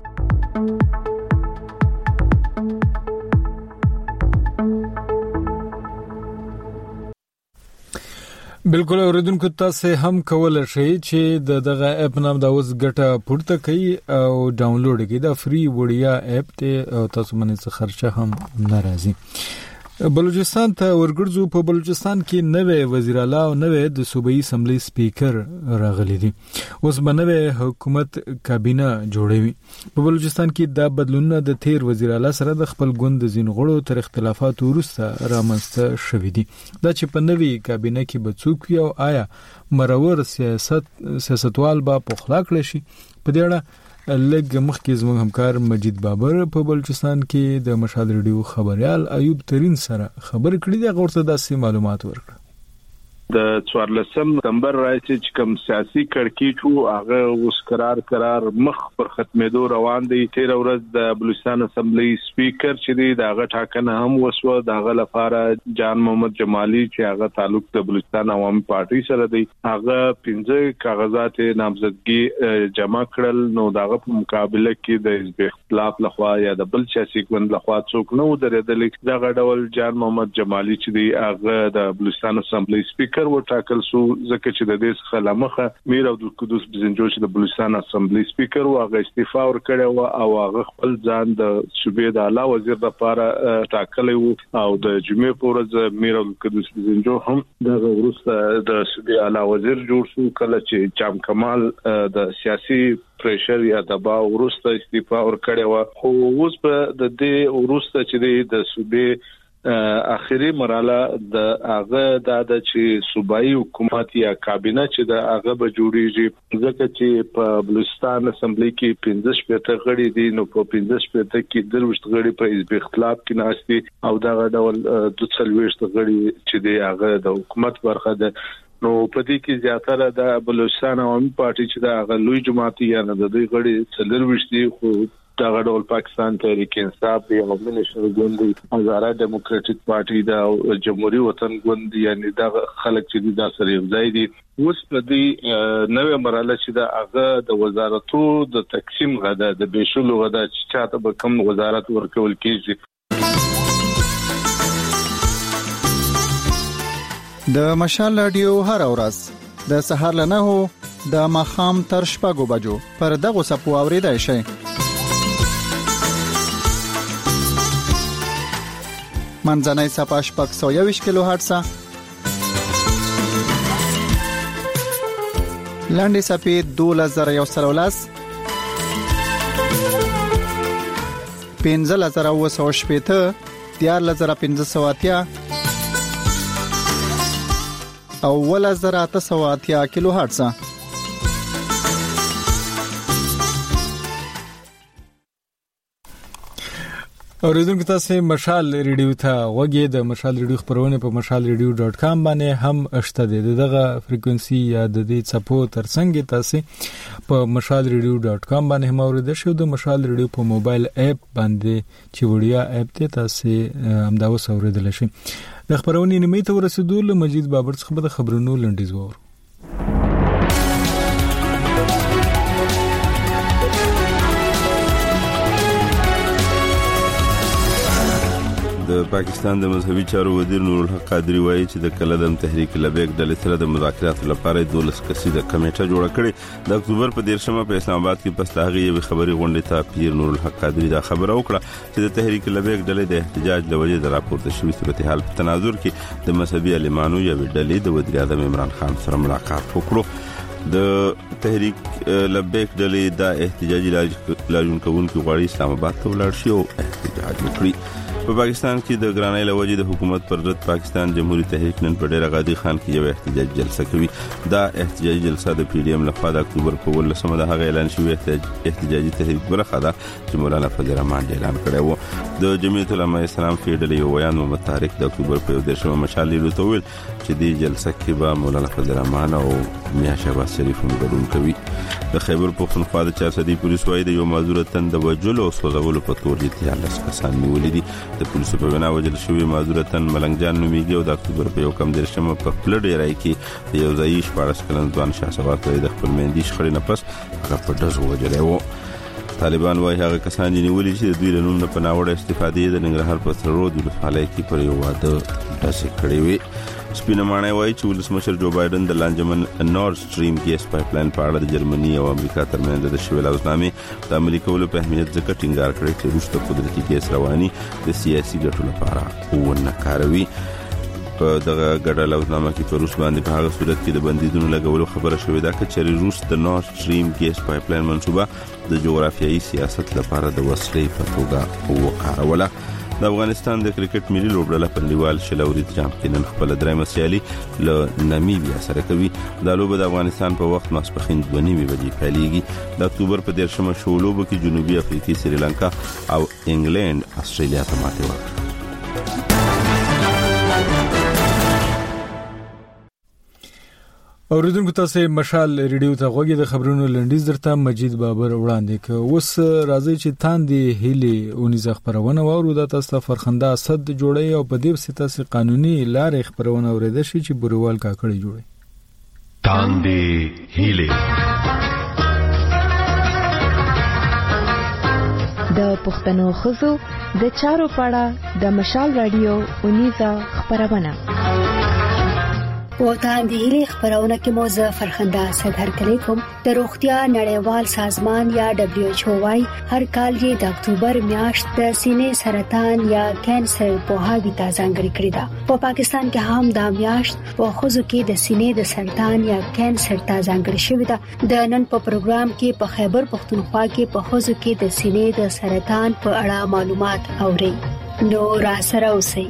بالکل اوریدونکو تاسو هم کولای شئ چې د دغه اپ نام دا اوس ګټه پورته کړئ او ډاونلوډ کړئ. دا فری وړیا اپ ته تاسو باندې څه خرچه هم ناراضي. بلوچستان ته ورګرځو. په بلوچستان کې نوې وزیر اعلی او نوې د صوبایي اسمبلی سپیکر راغلي دي. اوس باندې حکومت کابینه جوړوي. په بلوچستان کې دا بدلونونه د تیر وزیر اعلی سره د خپل ګوند زین غړو تر اختلافات وروسته رامنځته شوې دي. دا چې په نوې کابینه کې به څوک وي او آیا مرور سیاست سیاستوال به پخلا کړي شي. په دې اړه لږ مخکې زموږ همکار مجید بابر په بلوچستان کې د مشال ریډیو خبريال ایوب ترين سره خبر کړی دی. غوړته داسې معلومات ورکړه. د څوارلسم سپتمبر راځي چې کوم سیاسي کړکېچ وو هغه اوس قرار قرار مخ پر ختمېدو روان دی. تیر ورځ د بلوچستان اسمبلی سپیکر چې دی داغه ټاکنه هم وسو. داغه لپاره جان محمد جمالی چې هغه تعلق د بلوچستان عوامي پارټي سره دی هغه پنځه کاغذات نامزدګي جمع کړل. نو داغه په مقابله کې د حزب اختلاف لخوا یا د بل سیاسي ګوند لخوا څوک نه درېدل. داغه ډول جان محمد جمالی چې دی هغه د بلوچستان اسمبلی سپیکر وټاکل سو ځکه چې د دې څخه لمخه میر عبدالقدوس بزنجو چې د بلوچستان اسمبلی سپیکر او هغه استعفا ورکړی او هغه خپل ځان د صوبې د اعلی وزیر لپاره ټاکلی او د جمعې په ورځ میر عبدالقدوس بزنجو هم د وروسته د صوبې اعلی وزیر جوړ شو. کله چې جام کمال د سیاسي پریشر یا دباو وروسته استعفا ورکړی و. خو اوس په د دې وروسته چې د صوبې اخیری مرحله د هغه د چې صوبایي حکومت یا کابینه چې د هغه به جوړیږي ځکه چې په بلوچستان اسمبلی کې پنځه شپږ غړي دي. نو په پنځه شپږ کې دروشت غړي په حزب اختلاف کې ناشتي او دا ډول د څلويشت غړي چې د هغه د حکومت برخه ده. نو په دې کې زیاتره د بلوچستان عوامي پارټي چې د هغه لوی جماعت یا نه د دوی غړي څلويشت دي. خو دا غډول پاکستان تحریک انصاف دی او مليشن ګوند هزاره ډیموکراټک پارټي دا او جمهوریت وطن ګوند یعنی دا خلک چې دا سره یو ځای دي. اوس په دې نوې مرحله چې دا هغه د وزارتو د تقسیم غدا د بشلو غدا چې چاته به کوم وزارت ورکول کیږي. د مشال رادیو هر ورځ د سهار له نه هو د ماخام تر شپږو بجو پر دغه سپو اوریدای شي. منځنۍ صفحه شپږ سوه یوویشت کیلو هرتز، لاندې صفحه دولس زره یو سل ولس، پنځه زره اوه سوه شپېته، دیارلس زره پنځه سوه اتیا او اوولس زره اته سوه اتیا کیلو هرتز. اوریدونکو تاسو مشال ریډیو ته وګورئ. د مشال ریډیو خبرونه په مشال ریډیو ډاټ کام باندې هم شته دي. دغه فریکوئنسي یا د دې چپو ترڅنګ تاسو په مشال ریډیو ډاټ کام باندې هم اوریدل شو. د مشال ریډیو په موبایل اپ باندې چې وړیا اپ ته تاسو هم دا وس اوریدل شي. د خبرونه نیمه ته ورسېدل. مجید بابر څخه د خبرونو لنډیز وور. د پاکستان د مذهبي چارو وزیر نور الحق قادری وایي چې د کلدم تحریک لبیک ډلې سره د مذاکراتو لپاره دولس کسیزه کمیټه جوړه کړې. د اکتوبر په دیرشمه په اسلام آباد کې پس هغه یو خبري غونډه ته پیر نور الحق قادری دا خبره وکړه چې د تحریک لبیک ډلې د احتجاج لوجه د راپورته شوې صورتحال په تناظر کې د مذهبي عالمانو یو ډلې د وزیر اعظم عمران خان سره ملاقات وکړو. د تحریک لبیک ډلې د احتجاجي لاجون کوونکو غواړي اسلام آباد ته ولاړ شي او احتجاج وکړي. په پاکستان کې د ګرانۍ لوجې د حکومت پر ضد پاکستان جمهوریت تحریک نن په ډېر غادي خان کې یو احتجاجي جلسه کوي. دا احتجاجي جلسه د پی ډی ایم لخوا د اکتوبر په ولسمه د هغه اعلان شوی احتجاجي تحریک برخه ده چې مولانا فضل الرحمن اعلان کړی و. د جمعیت العلماء اسلام فیډل یو بیان محمد طارق د اکتوبر په دیرشمه مشال لیدو ته ویل چې د جلسه کې به مولانا فضل الرحمن او میا شهباز شریف هم ګډون کوي. د خیبر پختونخوا د چارسدي پولیس وايي د یو معذور تن د وجلو او سوځولو په تور دي تیارلس کسان نیولې دي. د پولیسو په وینا وجل شوی معذور تن ملنګ جان نومیږي او د اکتوبر په یو کم دیرشمه په پلډ ایرای کې یو ځای شپارس کلن ځوان شهسوار ته د خپل مندي شخړې نه پس هغه په دزو وجلې وو. طالبان وايي هغه کسان چې نیولې چې د دوی له نوم نه په ناوړه استفادې د ننګرهار په سرو د ولسوالۍ کې پر یو واده داسې کړې وي. سپینه مانای وايي چې ولسمشر جو بایدن د لانجمن نورد سټریم ګیس پایپلاین په اړه د جرمني او امریکا ترمنځ د شویل اوسنامې د عملي کولو په اهمیت ځکه ټینګار کړی چې روسته قدرتي ګیس رواني د سیاسي ګټو لپاره ونه کاروي. په دغه ګډه لوزنامه کې په روس باندې په هغه صورت کې د بندیدونو لګولو خبره شوې ده چې روس د نورد سټریم ګیس پایپلاین منصوبه د جغرافیایي سیاست لپاره د وسیلې په توګه وکاروله. د افغانستان د کرکټ ملي لوبډله په نړیوال شلوري جام کې نن خپل درېمه سیالي له نامیبیا سره کوي. د لوبه د افغانستان په وخت ماسپخین دوه نیمې بجې پیلېږي. د اکتوبر په دیرشمه شو لوبه کې جنوبي افریقا سریلانکا او انګلند استرالیا ته ماتې ورکړه. اوریدونکو تاسو مشال ریډیو ته غوږی د خبرونو لنډیز درته مجید بابر وړاندې ک. اوس راځي چې تاندې هلي اونیزه خبرونه وورو د تاسو فرخنده صد جوړي او په دې وسیله سي قانوني لارې خبرونه اوریدل شي چې بوروال کاکړي جوړي. تاندې هلي د پښتنو خزو د چارو پاړه د مشال رادیو اونیزه خبرونه وطن د هلي خبرونه کې موزه فرخنده صد هرکلی کوم. د روغتیا نړیوال سازمان یا دبليو ایچ او وايي هر کال یې د اکتوبر میاشت د سینې سرطان یا کانسر په هاوی ته ځانګړې کړې ده. په پاکستان کې هم دا میاشت په خوځو کې د سینې د سرطان یا کانسر ته ځانګړې شوې ده. د نن په پروګرام کې په خیبر پختونخوا کې په خوځو کې د سینې د سرطان په اړه معلومات اوري. نو را سره اوسئ.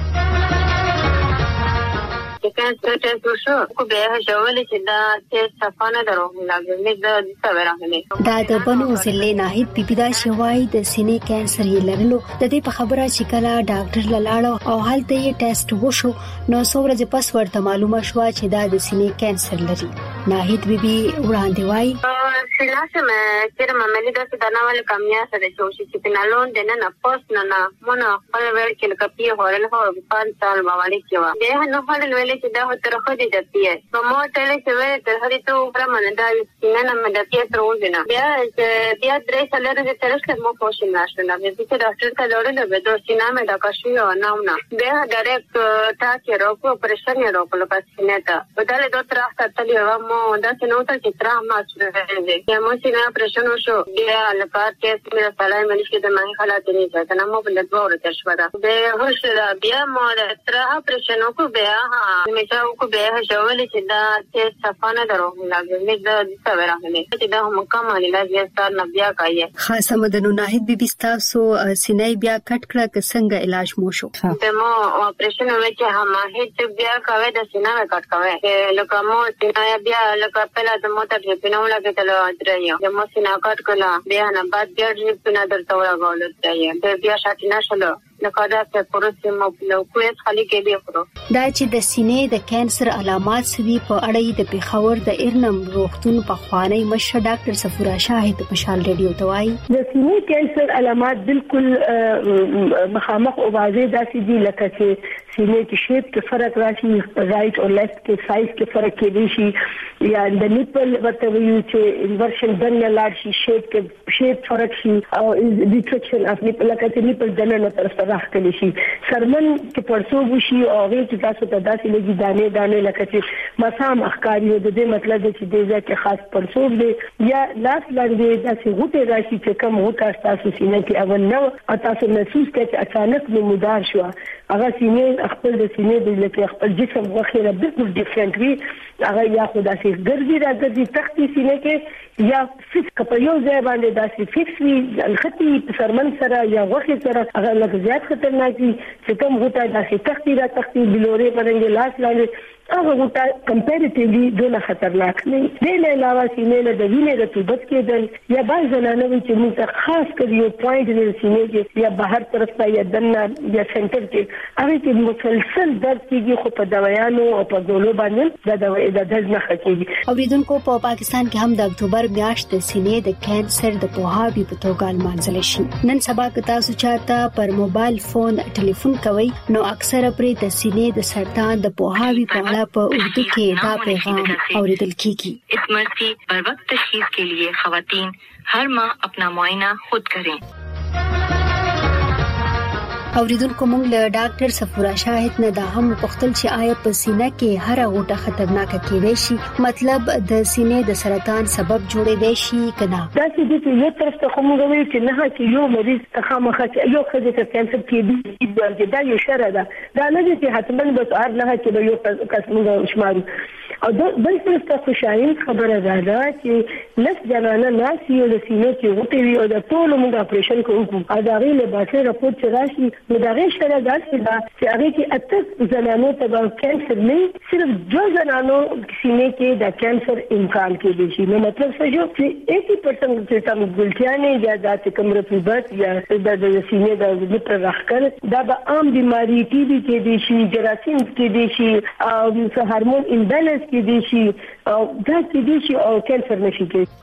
کانسر ټیسټ وشو کو به هڅولې چې دا ټیسټ صفانه درو لګولې د څوره دا د بنو ضلع ناهید بیبیدا شوای د سینې کانسر یې لرلو. د دې په خبره چې کله ډاکټر لاله او هلته یې ټیسټ وشو نو څو ورځې پس ورته معلومه شو چې دا د سینې کانسر لري. ناهید بیبي وړاندې وایي سلاسه مې چې مې د څه دناوال کمیا سره چې چې پینالون د نه پوس نه نه مونږ خپل ور کې کپی هورل هو پانځ سال باندې کېوا به نو هورل ویلې چې دا تر خو دې د پیه نو مو ته له څه وې ته هرې ته پر من دا سینه نه مې د پیه تر وځنه بیا بیا درې سال لري چې ترڅ مو کوشش نشو نه به چې ډاکټر ته لوري به د سینه مې دا کښیو نه نه بیا ډایرکټ تا کې روکو پرېشان یې روکو په سینه ته بدل دوه تر اخته تلې و مو دا څه نو ته چې تر ما چې یا مو چې نه پرشن وشو بیا لکه ټیسټ مې سلام مې چې د مې حالات نه ځکه نه مو بل دوه ورته شو دا به هوښ بیا مو تر پرشن کو بیا ها مې چا کو بیا شوول چې دا ټیسټ صفانه درو لګي مې دا څه ورغله چې دا هم کوم علاج ستار نه بیا کوي خاصه مدنو ناهید بیبي تاسو سینې بیا کټ کړه که څنګه علاج مو شو دمو اپریشن وکړ هم هیڅ بیا کوي د سینې کټ کوي لکه مو سینې بیا لکه په لاته مو ته په نو لګیدل درایو د مو سینې کټ کړه بیا نه بعد بیا دې په نظر تاوړه غول درایو بیا شاتینه شلو لکه دا په پروسه مو په کویس خالي کې دی خورو دا چې د سینې د کانسر علامات سدي په اړه د پیښور د ارنم روغتون په خوانی مشر ډاکټر صفورا شاهد په مشال ریډیو توای د سینې کانسر علامات بالکل مخامخ او واضح داسې دي لکه چې سینې کې شیپ کې فرق راشي رائټ او لیفت کې سایز کې فرق کې شي یا د نیپل ورته ویو چې انورشن دنه لاړ شي شیپ کې شیپ فرق شي او ریټریکشن اف نیپل لکه چې نیپل دنه نه طرف راخلی شي سرمن کې پړسوب شي او هغه چې تاسو ته داسې لګي دانه دانه لکه چې مسام اخکاری د دې مطلب چې د ځکه خاص پړسوب دی یا لاس لاندې داسې غوټه راشي چې کوم غوټه تاسو سینې کې اول نو او تاسو محسوس کړئ چې اچانک نمودار شو هغه سینې خپل د سینې د لکه خپل جسم وخیره بالکل ډیفرنٹ وي هغه یا خدا سي ګرځي راځي تختی سینې کې یا فکس په یو ځای باندې داسې فکس وي الخطي سرمن سره یا وخت سره هغه لکه زیات خطرناک دي چې کوم غوټه داسې تختی را تختی بلوري باندې لاس لاندې هغه غوټه کمپیریټیولی ډېر خطرناک نه دی نه علاوه سینې له د وینې رطوبت کېدل یا بعض زنانه چې موږ خاص کړی یو پوینټ د سینې کې یا بهر طرف ته یا دنه یا سنټر کې هغه کې مسلسل درد کېږي خو په دوايانو او په ګولو باندې د دوايي د درد نه ښکېږي اوریدونکو په پاکستان کې هم د اکتوبر میاشت د سینې د کانسر د پوهاوي په توګه لمانځل شي نن سبا که تاسو چاته پر موبایل فون ټلیفون کوي نو اکثره پرې د سینې د سرطان د پوهاوي په په اردو کې دا پیغام اوریدل کیږي اس مرض की बर वक्त तशखीस के लिए खवातीन हर माह अपना मुआयना खुद करें اوریدونکو موږ له ډاکټر صفورا شاهد نه دا هم پوښتل چې آیا په سینه کې هر غوټه خطرناک کېدای شي مطلب د سینې د سرطان سبب جوړېدای شي کنه دا چې یو طرف ته کوم غوي چې نه کې یو مریض تخامخه یو خځه ته کانسر کېږي دا یو شر ده دا نه چې حتمن بس ار نه کې یو قسم شمارو او بل څه ته خوشاین خبره ده چې لس جنانه ناس یو د سینې کې غوټي وي او د ټول موږ اپریشن کوو ا دا غي له باسه راپورټ چې راشي نو دا غي شته داسې ده چې هغه کې اته زنانو ته کانسر نه صرف دو زنانو سینې کې د کانسر امکان کې دي شي نو مطلب څه جو چې eighty percent چې تم ګلټیانې یا د کمر رطوبت یا د سینې د لپاره راخکل دا به عام بیماری ټي بي کې دي شي جراثیم کې دي شي او هورمون امبیلنس کې دي شي او دا کې دي شي او کانسر نشي کې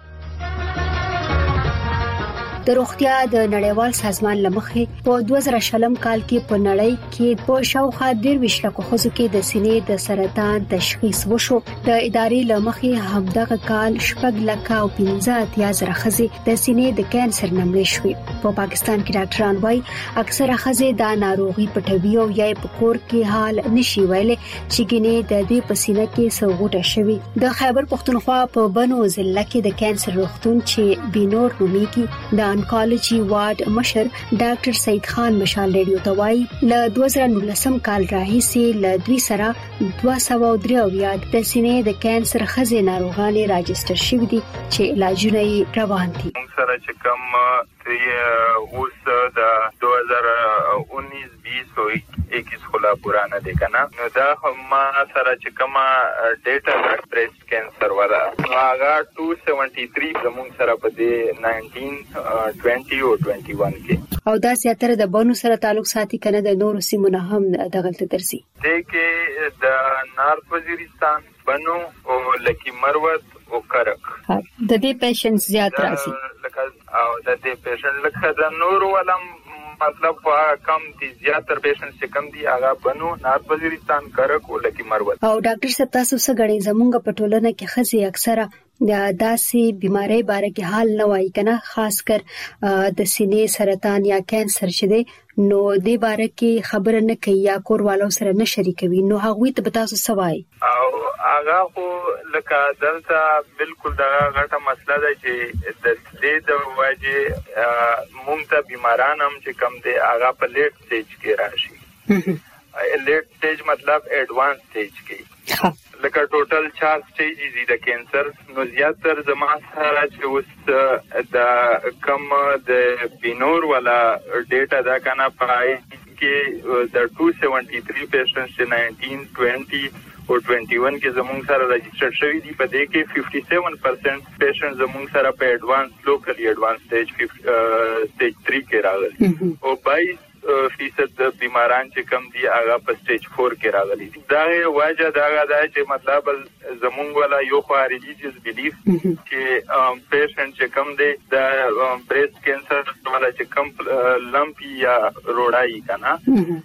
د روغتیا د نړیوال سازمان لمخې په دوه زره شلم کال کې په نړۍ کې په شاوخوا درویش لکه خزو کې د سینې د سرطان تشخیص وشو د ادارې لمخې همدغه کال شپږ لکه او پنځه اتیا زره خزي د سینې د کانسر نمړې شوې په پاکستان کې ډاکټران وايي اکثره خزي دا ناروغي پټوي او یا په کور کې حال نشي ویلې چې ګینه د دې په سینې کې سوغوټه شوی د خیبر پختونخوا په بنو ضلع کې د کانسر روغتون چې بینور نومیږي د انکالوجي وارد مشر ډاکټر سید خان مشال ریډیو توای ل دوه زره نولسم کال راهیسې ل دوی سره دوه سوه درې یاد د سینې د کانسر خزي ناروغانې راجستر شوې دي چې علاجونه یې روان دي سره چې کوم ته اوس د دوه زره اونیس بیس او اکیس خلا پرانا دی کنه نو دا ما سره چې کوم ډیټا د بریسټ کانسر ولا هغه دوه سوه ترې زموږ سره په دې نولس بیس او بیس کې او دا زیاتره د بونو سره تعلق ساتي کنه د نورو سیمو نه هم دغلت درسي د کې د نارث وزیرستان بنو او لکی مروت او کرک د دې پیشنټ زیات راځي او د دې پیشنټ لکه د نورو ولم مطلب کم دي زیاتره پیشنټ چې کم دي هغه بنو نارث وزیرستان کرک او لکی مروت او ډاکټر صاحب تاسو څه غړي زمونږ په ټولنه کې خزي اکثره داسې بيمارۍ باره کې حال نه وایي کنه، خاص کر د سینې سرطان یا کانسر چې دی نو د باره کې خبره نه کوي یا کوروالو سره نه شریکوي، نو هغه ته به تاسو سوای او هغه خو لکه دلته بالکل دا غټه مسله ده چې د دې د وجه مونږ ته بیماران هم چې کم دي هغه په لیټ سټیج کې راشي. لیټ سټیج مطلب ایڈوانس سټیج کې لکه ټوټل چار سټیجز دي د کینسر. نو زیاتره زما سره چې اوس د کم د بینور ولا ډیټا دا کنه پای کې د two seventy-three پیشنټس چې nineteen twenty او twenty-one کې زموږ سره رجسټر شوی دي، په دې کې fifty-seven percent پیشنټ زموږ سره په ایڈوانس لوکلی ایڈوانس سټیج سټیج three کې راغلي او twenty فیصد د بیماران چې کم دي هغه په سټیج four کې راغلي دي. دا وجه دا غدا چې مطلب زمونږ ولا یو خو ریلیجیس بیلیف چې پیشنټ چې کم دي د بریسټ کینسر ولا چې کم لمپی یا روړای کنه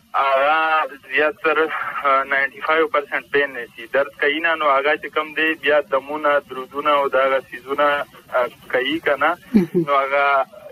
هغه زیاتره ninety-five percent پین نشي درد کوي نه، نو هغه چې کم دي بیا دمونه درودونه او دا سيزونه کوي کنه نو هغه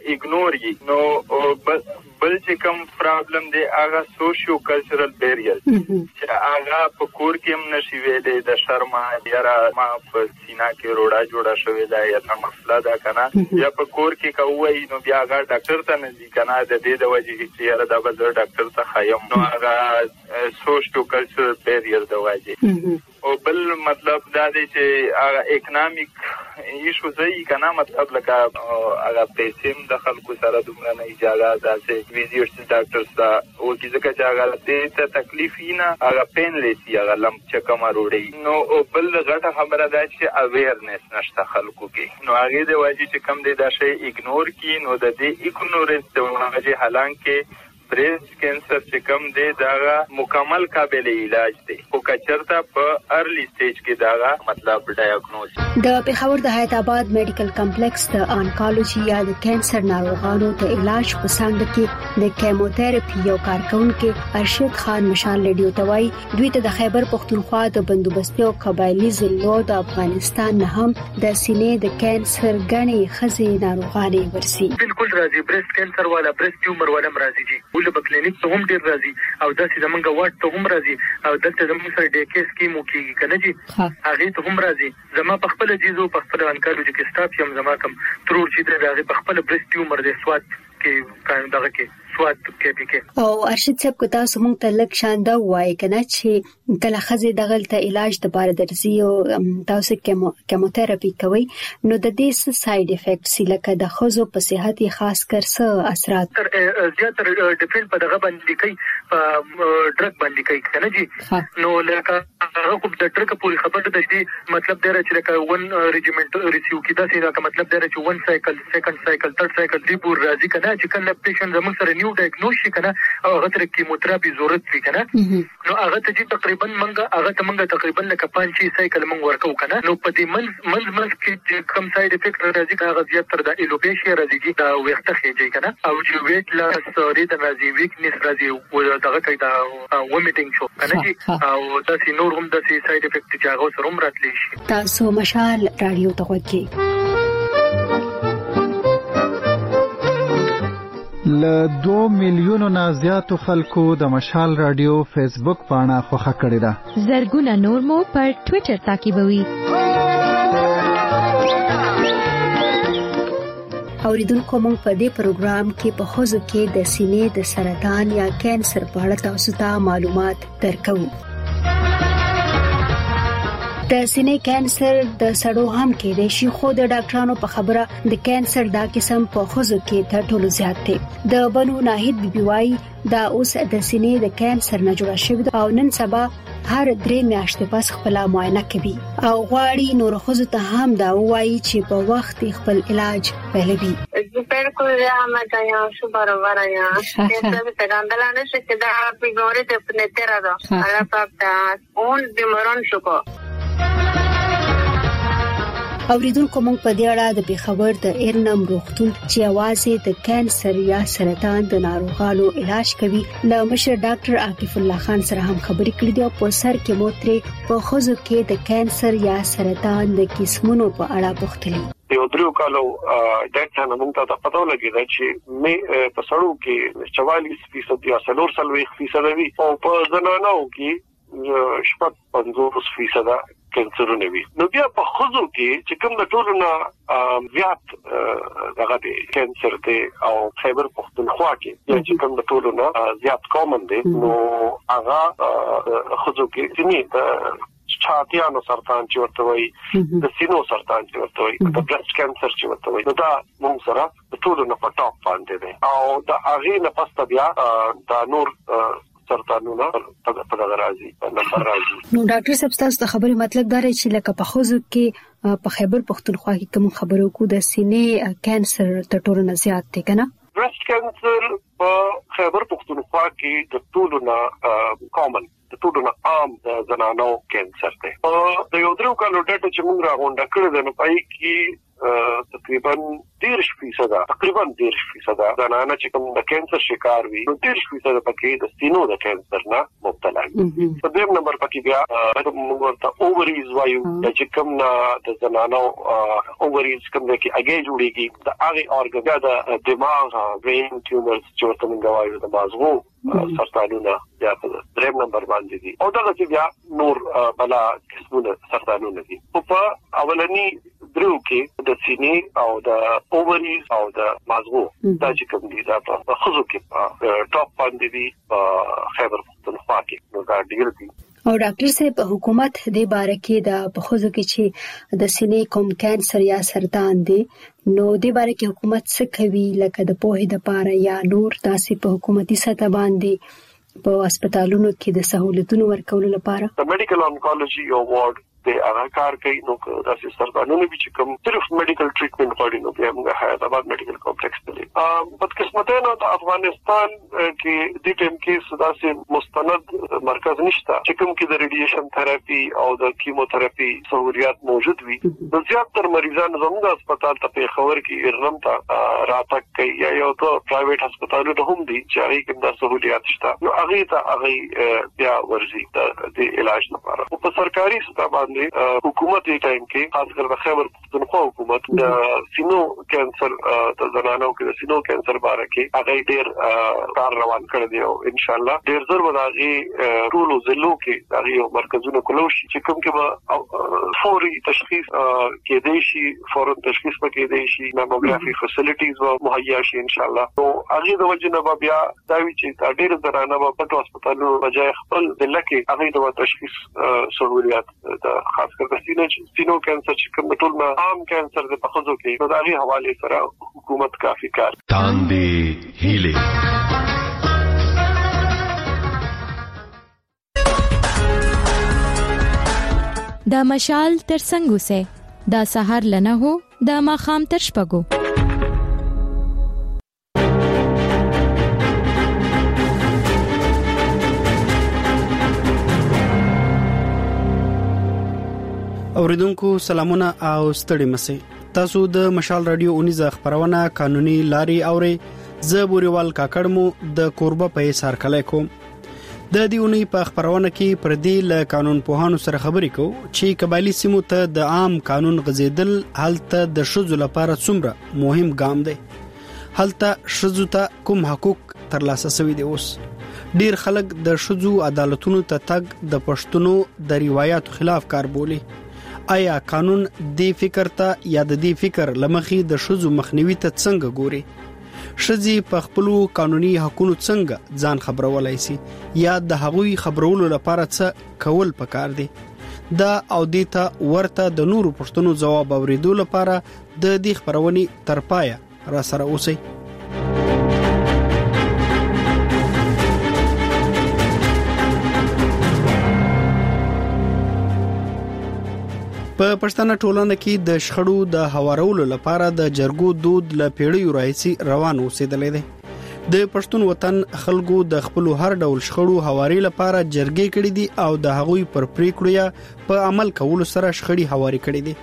اګنور نو بل چې کوم پرابلم دی هغه سوشیو کلچرل بیریئر چې هغه په کور کې هم نشي ویلې د شرما یا ما په سینا کې روړا جوړا شوې ده یا څه مسله ده کنه یا په کور کې کوي نو بیا هغه ډاکټر ته نه ځي کنه د دې د وجې چې یاره دا به ډاکټر ته خایم نو هغه سوشیو کلچرل بیریئر د وجې او بل مطلب دا دی چې هغه اکونومیک ایشو زئی کنه مطلب لکه هغه پیسې د خلکو سره دومره نه اجازه ده ویزیټس ډاکټرز دا او کیسه چې هغه ته تکلیف نه هغه پین لیسی هغه لم چې کوم وروړي نو او بل غټه خبره ده چې اویرنس نشته خلکو کې نو هغه د واجب چې کم دی دا شی اګنور کی نو د دې اګنورنس د وجه حالانکه بریسټ کینسر چې کم دی دا مکمل قابل علاج دی او کچرتا په ارلی سټیج کې دا مطلب ډایګنوز د پیښور د حیات آباد میډیکل کمپلیکس د انکالوجي یا د کینسر ناروغانو ته علاج په څنګه کې د کیموتراپي یو کارکونکو ارشد خان مشال لیډیو توای دوی ته د خیبر پختونخوا د بندوبستي او قبایلی ضلعو د افغانستان نه هم د سینې د کینسر غني خزي ناروغاني ورسي بالکل راځي بریسټ کینسر والا بریسټ ټیومر والا مرضی جی ول په کلینیک ته هم ډیر راځي او داسې زمونږ واټ ته هم راځي او دلته زموږ سره ډي کې سکیمو کېږي کنه جی هغه ته هم راځي زما په خپل جیزو په خپل انکالوجي کې سټاف یم زما کم ترور چې د هغه په خپل بریسټ ټیومر د سوات کې کان دغه کې سوات کې پکې او ارشد صاحب کو تاسو مونږ ته لک شاندا وای کنه چې کله خزه دغه ته علاج د بار درځي او تاسو کیمو کیموتراپي کوي نو د دې ساید افیکټس لکه د خزو په صحت خاص کر څه اثرات زیاتره ډیپند په دغه باندې کوي په ډرګ باندې کوي کنه جی نو لکه هغه په د ډرګ پوری خبره د دې مطلب دی چې لکه ون ریجیمنت ریسیو کی دا څه مطلب دی چې ون سایکل سیکنډ سایکل تھرد سایکل دی پور راځي کنه چې کله پیشنټ زموږ سره نیو ډایګنوز شي کنه او هغه تر کیموتراپي ضرورت وي کنه نو هغه ته چې تقریبا منګه هغه ته منګه تقریبا لکه پنځه سایکل منګ ورکو کنه نو په دې منځ منځ منځ کې کوم ساید افیکټ راځي هغه زیات تر د ایلوپیشیا راځي دا وخت خېږي کنه او چې ویټ لاس سوري د راځي ویکنس راځي او دغه کوي دا ومیټینګ شو کنه او دا سي نور هم د ساید افیکټ چې هغه سره هم راتلی شي. تاسو مشال رادیو ته وګورئ ل دو میلیونو نه زیاتو خلکو د مشال رادیو فیسبوک پاڼه خوښه کړې ده. زرګونه نور مو پر ټوئیټر تعقیبوي. اوریدونکو مونږ په دې پروګرام کې په خوځو کې د سینې د سرطان یا کینسر په اړه تاسو ته معلومات درکو. د سینې کینسر د سړو هم کېدای شي خو د ډاکټرانو په خبره د کینسر دا قسم په خوځو کې تر ټولو زیات دی. د بنو ناهید بي بي وايي دا اوس د سینې د کینسر نه جوړ شوی او نن سبا هر درې میاشتې پس خپل معاینه کوي او غواړي نور خوځو ته هم دا وایي چې په وخت خپل علاج پیلوي. بالکل راځه یا شو برابر یا چې څه ګاندلانه چې دا بیماری ته پنځه راځه الله پاک دا اون بیماران شو کو اوریدونکو موږ په دې اړه د پیښور د ایرنم روغتون چې आवाज د کانسر یا سرطان د ناروغانو علاج کوي له مشر ډاکټر عاطف الله خان سره هم خبرې کړې دي او په سر کې موتري په خوځو کې د کانسر یا سرطان د قسمونو په اړه پوښتنه یو درو کالو ډاکټر نه موږ ته پته ولګی چې مې په سړو کې چوالیس فیصد یا څلور څلوېښت فیصد وي او په زنانو کې شپږ پنځوس فیصد کانسرونه وي. نو بیا په خوځو کې چې کوم د ټولو نه زیات دغه دی کانسر دی او خیبر پختونخوا کې چې کوم د ټولو نه زیات کامن دی نو هغه خوځو کې چې چاټیانو سرطان چې ورته وایي د سینو سرطان چې ورته وایي د برست کانسر چې ورته وایي دا موږ سره د ټولو نه په ټاپ باندې دی او د هغه نه پسته بیا د نور سرطانونه په دغه راځي په نمبر راځي. نو ډاکټر صاحب تاسو د خبرې مطلب دا رہی چې لکه په خوځو کې په خیبر پختونخوا کې کوم خبرو کو د سینې کانسر ته ټولو نه زیات دی کنه. برست کانسر په خیبر پختونخوا کې د ټولو نه کامن د ټولو نه عام د زنانو کانسر دی. د یو درو کالو ډاټا چې موږ راغونډه کړې ده نو پای کې تقریبا دیرش فیصد تقریبا دیرش فیصد زنانه چې کوم د کانسر شکار وي نو دیرش فیصد پکې د سینو د کانسر نه مبتلا دي. په دیم نمبر پکې بیا موږ ورته اووریز وایو چې کوم نه د زنانو اووریز کوم د کې اگې جوړيږي د هغه اورګان د دماغ برین ټیومرز چې ورته موږ وایو د مازغو سرطانونه بیا په دریم نمبر باندې دي او دا چې بیا نور بلا قسمونه سرطانونه دي. په اولنی درو کې د سینې او د اووریز او د مازغو دا چې کوم دي دا په خوځو کې په ټاپ باندې دي په خیبر پختونخوا کې نو دا ډیر دي. او ډاکټر صاحب حکومت دې باره کې د بخوځو کې چې د سینې کوم کانسر یا سرطان دی نو دې باره کې حکومت څه کوي لکه د پوهې د پاره یا نور تاسو په حکومتي سطح باندې په هسپتالونو کې د سہولتونو ورکولو لپاره د میډیکل انکولوژي اوارډ د هغه کار کوي نو د سرطانونو چې کوم صرف میډیکل ټریټمنټ غواړي نو بیا موږ حیدرآباد میډیکل کمپلیکس ته دي. په قسمته نو د افغانستان کې د ټیم کې سداسې مستند مرکز نشته چې کوم کې د ریډیشن تھراپي او د کیموتھراپي سہولیات موجود وي. د زیاتره مریضانو زموږ هسپتال ته په خبر کې ارنم ته راتګ کوي یا یو ته پرایویټ هسپتالونه هم دي چې هغه کې د سہولیات شته نو هغه ته هغه بیا ورزي د علاج لپاره. په سرکاري سطح باندې حکومت یې ټایم کې خاص کر د خیبر پختونخوا حکومت د سینو کانسر د زنانو کې د سینو کانسر باره کې هغه ډیر کار روان کړی دی او ان شاء الله ډیر زر وداغي ټول ضلعو کې هغه مرکزونه کولوشي چې کوم کې فوري تشخیص کې دی شي فورن تشخیص پکې دی شي ماموګرافي فیسیلیټیز او مهیا شي ان شاء الله. نو هغه د وجه نه بیا دا وی چې ډیر زنانه په پټو هسپتالونو بجای خپل ضلع کې هغه د تشخیص سہولیات د خاص کر د سینو سینو کانسر چې کوم ټول نه عام کانسر د پخوځو کې نو دغه حواله سره حکومت کافي کار تاندې هیله دا مشال تر څنګه سه دا سحر لنه هو دا ماخام تر شپګو اوریدونکو سلامونه او ستړي مشه تاسو د مشال رادیو اونیزه خبرونه قانوني لاري اوري زه بوريوال کاکړمو د کوربه په سر کله کوم د دیونی په خبرونه کې پر دې ل قانون پوهانو سره خبرې کو چې قبایلی سیمو ته د عام قانون غزیدل حالت د شذو لپاره څومره مهم ګام دی حالت شذو ته کوم حقوق ترلاسه شوی دی اوس ډیر خلک د شذو عدالتونو ته تګ د پښتنو د روایتو خلاف کار بولی آیا قانون دی فکر ته یا د دی فکر لمخي د شذو مخنیوي ته څنګه ګوري شذي په خپل قانوني حقوقو څنګه ځان خبرولای شي یا د هغوی خبرولو لپاره څه کول پکار دي دا او دیتا ورته د نورو پښتنو جواب اوریدو لپاره د دې خبرونې ترپایا را سره اوسئ. په پښتنه ټولنه کې د شخړو د هوارولو لپاره د جرګو دود ل پیړیو راځي روان اوسېدلې ده. د پښتون وطن خلکو د خپل هر ډول شخړو هواري لپاره جرګې کړې دي او د هغوی پر پریکړو په عمل کولو سره شخړې هواري کړې دي.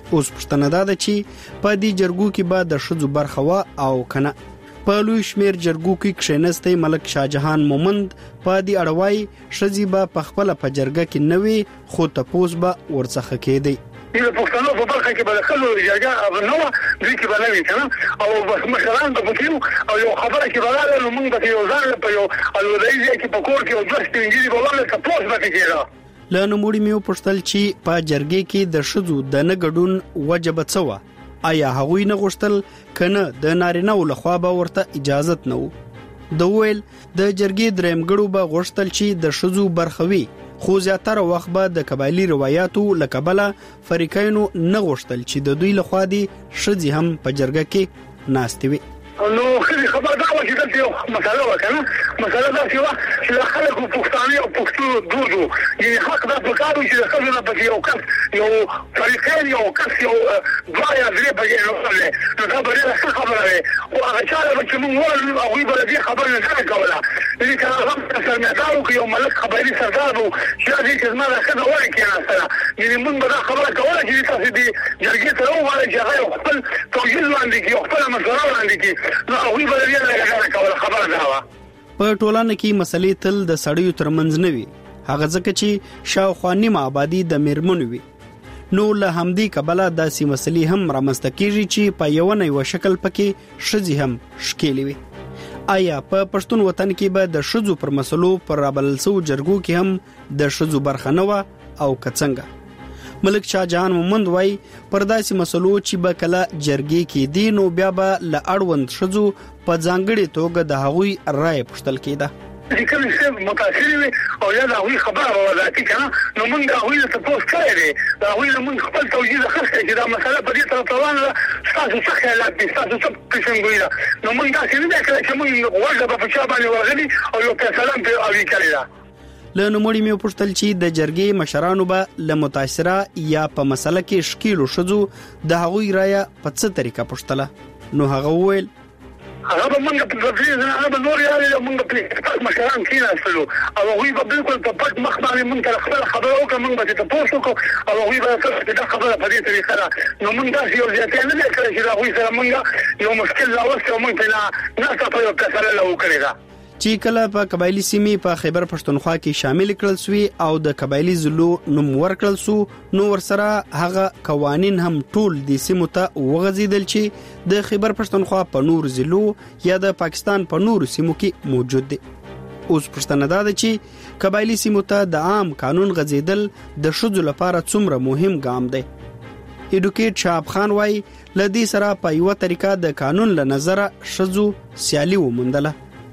اوس پښتنه ده چې په دې جرګو کې به د شذو برخه وا او کنه. په لوی شمیر جرګو کې کښینسته ملک شاهجهان مومند په دې اړوي شذي به په خپل په جرګه کې نوې خو تپوس به ورڅخه کېدی. د پښتنو په برخه کې به خلک جرګه نو دوی کې به نوې کنه او بس مشران به پکیو او یو خبره کې به لاله موږ به یو ځان په یو الودایي کې په کور کې او د سپینګری په وړاندې تپوس به کېږي. له نوموړي میو پښتل چې په جرګې کې د شذو د نه ګډون وجب څه و؟ آیا هغوی نه غوښتل کنه د نارینه ولخوا به ورته اجازه نه وو؟ د ویل د جرګې دریم ګړو به غوښتل چې د شذو برخوي خو زیاتره وخت به د قبایلی روایتو لکبله فریقینو نه غوښتل چې د دوی لخوا دي شذي هم په جرګه کې ناستې وي. نو خلي خبر دا و چې د یو مسله وکنه مسله دا چې چې خلکو پښتانه او پښتو دودو یعنی حق دا پکارو چې خلک په یو کس یو فریقین یو کس یو دوايا درې په یو نو دا به څه خبره وي او هغه چې موږ ول او وی بل دي خبره نه کوله لکه هغه سرمدارو کې یو ملک خبري سردار وو چې دې چې ما راخده وای کېنه سره یعنی موږ به دا خبره کوله چې تاسو دې جرګې ته وایي چې هغه خپل توجیه باندې کې خپل مسله باندې کې نو وی بل دې نه کوله خبره دا و. په ټولنه کې مسلې تل د سړیو ترمنځ نه وي هغه ځکه چې شاوخوا نیمه آبادی د میرمنو وي. نو له همدې کبله داسې مسلې هم رامنځته کیږي چې په یو نه یو شکل پکې شذي هم شکېلې وي. آیا په پښتون وطن کې به د شذو پر مسلو پر رابلل سو جرګو کې هم د شذو برخه نه و او کڅنګه؟ ملک شاهجهان مومند وای پر داسې مسلو چې به کله جرګې کې دي نو بیا به له اړوند شذو په ځانګړي توګه د هغوی رائے پوښتل کېده. چې کوم څه متاثر وي او یا دا وی خبره ولاته کنه نو موږ دا وی ته پوس کړی دی دا وی موږ خپل توجیه خاصه چې دا مسله په دې طرف روانه تاسو څه خیالات دي تاسو څه پېښنګوي نو موږ دا څه نه کړی چې موږ ورته په چا باندې ورغلي او یو سلام په اوی کړی دا. له نوموړي مې پوښتل چې د جرګې مشرانو به له متاثره یا په مسله کې شکیلو شذو د هغوی رایه په څه طریقه پوښتله نو هغه وویل هغه به موږ په تفصیل هغه به نور یاري موږ په خپل مشران کېناستلو او هغوی به بالکل په پټ مخ باندې موږ ته خپل خبره وکړه موږ به تاسو وکړو او هغوی به دا خبره په دې طریقه ده نو موږ دا یو ځای نه کړی چې هغوی سره موږ یو مشکل راوستو موږ ته نه نه تاسو یو کسره له وکړی دا چې کله په قبایلی سیمې په خیبر پښتونخوا کې شامل کړل سوي او د قبایلی زلو نوم ورکړل سو نو ورسره هغه قوانين هم ټول د سیمو ته وغځیدل چې د خیبر پښتونخوا په نور زلو یا د پاکستان په نور سیمو کې موجود دي. اوس پښتنه ده چې قبایلی سیمو ته د عام قانون غځیدل د شذو لپاره څومره مهم ګام دی. ایډوکیټ شاب خان وای لدی سره په یو طریقه د قانون له نظره شذو سیالي ومندله.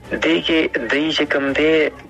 دغه د چې کوم دی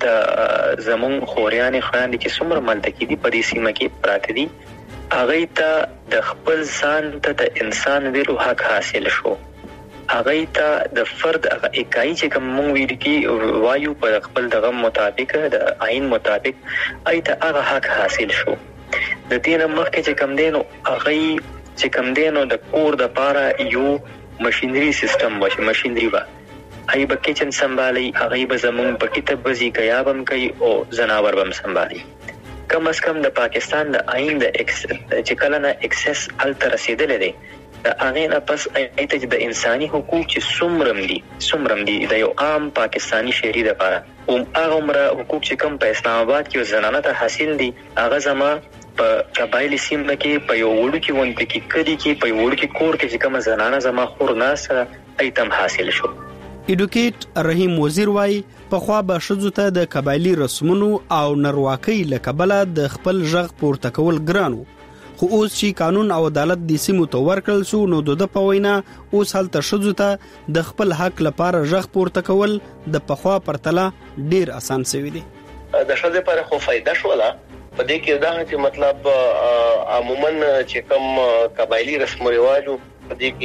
د زمون خوريان خاندي چې څومره ملتکی دي په دې سیمه کې پراته دي هغه ته د خپل ځان ته د انسان ویلو حق حاصل شو هغه ته د فرد هغه اکای چې کوم مونږ ویل کې وایو په خپل دغه مطابق د آئین مطابق ایته هغه حق حاصل شو. د دې نه مخکې چې کوم دی نو هغه چې کوم دی نو د کور د پاره یو ماشينري سیستم و ماشينري و ای به کچن سنبالي هغه به زمون په کتاب بزی غیابم کوي او زناور بم سنبالي کم از کم د پاکستان د آئین د اکس چې کله نه اکسس التر رسیدل دي د هغه نه پس ایته د انساني حقوق چې څومره دي څومره دي د یو عام پاکستانی شهري لپاره او هغه عمره حقوق چې کم په اسلام آباد کې زنانه ته حاصل دي هغه زما په قبایلی سیمه کې په یو وړو کې ونده کې کدي کې په وړو کې کور کې چې کوم زنانه زما خور ناسه ایتم حاصل شو. ایډوکیټ رحیم وزیر وای په خوا به شذو ته د قبایلی رسمونو او نرواکۍ لکبله د خپل ژغ پورته کول ګرانو خو اوس چې قانون او عدالت د سیمو ته ورکړل سو نو د په وینا اوس هلته شذو ته د خپل حق لپاره ژغ پورته کول د پخوا پرتله ډیر اسان شوی دی. د شذو لپاره خو فائدہ شولا په دې کې دا چې مطلب عموما چې کوم قبایلی رسم او رواجو په دې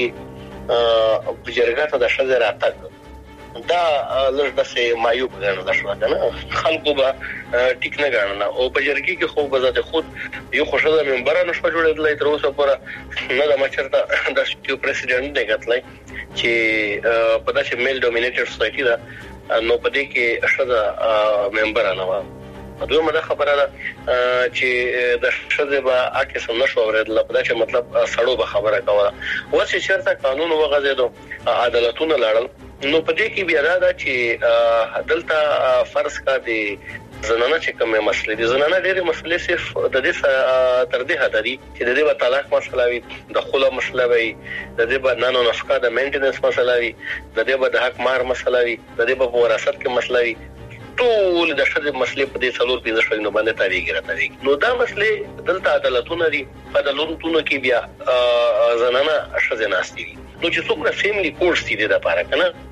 کې بجرګه ته د شذو راتګ دا لږ داسې معیوب ګڼل شو کنه خلکو به ټیک نه ګڼل او په جرګي کې خو به ذات خود یو خوشاله ممبر نشو جوړېدل تر اوسه پورې نه د مچرته د شیو پریزیدنت دی غتلای چې په داسې میل ډومینیټډ سوسایټي دا نو په دې کې شته ممبر نه و دومره دا خبره ده چې د شذ به اکه سم نشو ورېدل په دا چې مطلب سړو به خبره کوله وڅ چیرته قانون وغځېدو عدالتونه لاړل نو په دې کې بیا دا چې دلته فرض کا دي زنانه چې کومه مسلې دي زنانه ډېرې مسلې صرف د دې تر دې حداري چې د دې په طلاق مسله وي د خلع مسله وي د دې په نانو نفقه د مینټیننس مسله وي د دې په د حق مار مسله وي د دې په وراثت کې مسله وي ټول د شذ مسلې په دې څلور پنځه شپږ باندې تاریخ راځي نو دا مسلې دلته عدالتونه دي په عدالتونو کې بیا زنانه شذ ناشتي نو چې څومره فیملی کورس دي د لپاره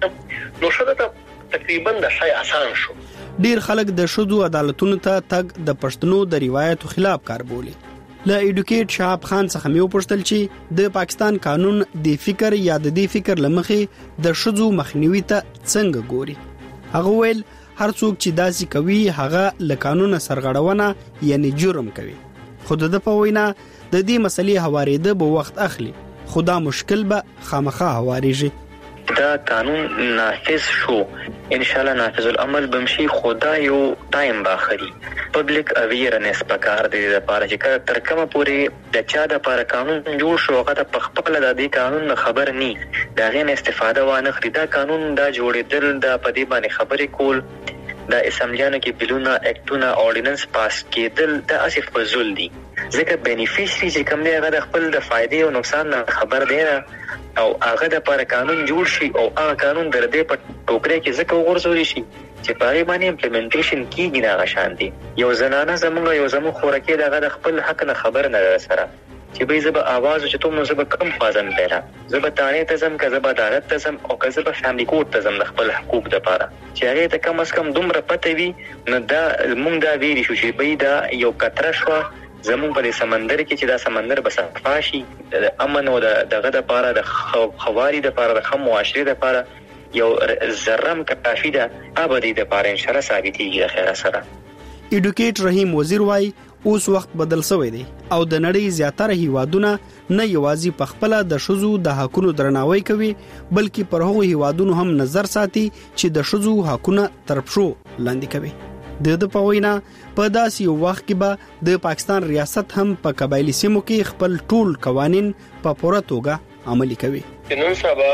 کنه نو شذ ته تقریبا د شای آسان شو ډیر خلک د شذو عدالتونو ته تګ د پښتنو د روایتو خلاف کار بولي ل ایډوکیټ شهاب خان څخه مې وپوښتل چې د پاکستان قانون د فکر یا د دې فکر لمخې د شذو مخنیوي ته څنګه ګوري هغه ویل هر څوک چې داسې کوي هغه له قانون سرغړونه یعنی جرم کوي خود د په وینا د دې مسلې حواریده به وخت اخلي خدا مشکل به خامخا حواریږي دا قانون نافذ شو ان شاء الله نافذ العمل بمشي خدا یو ټایم باخري پبلک اویرنس پکار دی د لپاره چې تر کومه پورې د چا د لپاره قانون جوړ شو هغه په خپل د دې قانون خبر ني دا غین استفاده وانه خریدا قانون دا جوړېدل د پدې باندې خبرې کول د اسمبلیانو کې بلونه اکټونه اورډیننس پاس کېدل د اسف فزول دي ځکه بینیفیشري چې کوم دی هغه د خپل د فائدې او نقصان خبر دی او هغه د لپاره قانون جوړ شي او هغه قانون در دې په ټوکري کې ځکه وګورځول شي چې په اړه باندې امپلیمنټیشن کیږي نه غشاندي یو زنانه زموږ یو زموږ خورکه دغه د خپل حق نه خبر نه سره چې به زب आवाज چې ته نو زب کم فازن پیرا زب تانه ته زم که زب عدالت ته زم او که زب فاملی کوډ ته زم د خپل حقوق د پاره چې هغه ته کم اس کم دومره پته وي نو دا مونږ دا ویری شو چې به دا یو کتره شو زمون په سمندر کې چې دا سمندر بس فاشي د امن او دغه د پاره د خواري د پاره د خم معاشري د پاره یو زرم کافي ده ابدي د پاره ان شاء الله ثابتيږي د خیر سره ایډوکیټ رحیم وزیر وای اوس وخت بدل شوی دی او د نړۍ زیاتره هیوادونه نه یوازې په خپل د شذو د حقونو درناوی کوي بلکې پر هغو هیوادونو هم نظر ساتي چې د شذو حقونه ترپشو لاندې کوي د د پوینا په داسې یو وخت کې به د پاکستان ریاست هم په قبایلی سیمو کې خپل ټول قوانین په پوره توګه عملي کوي نن سبا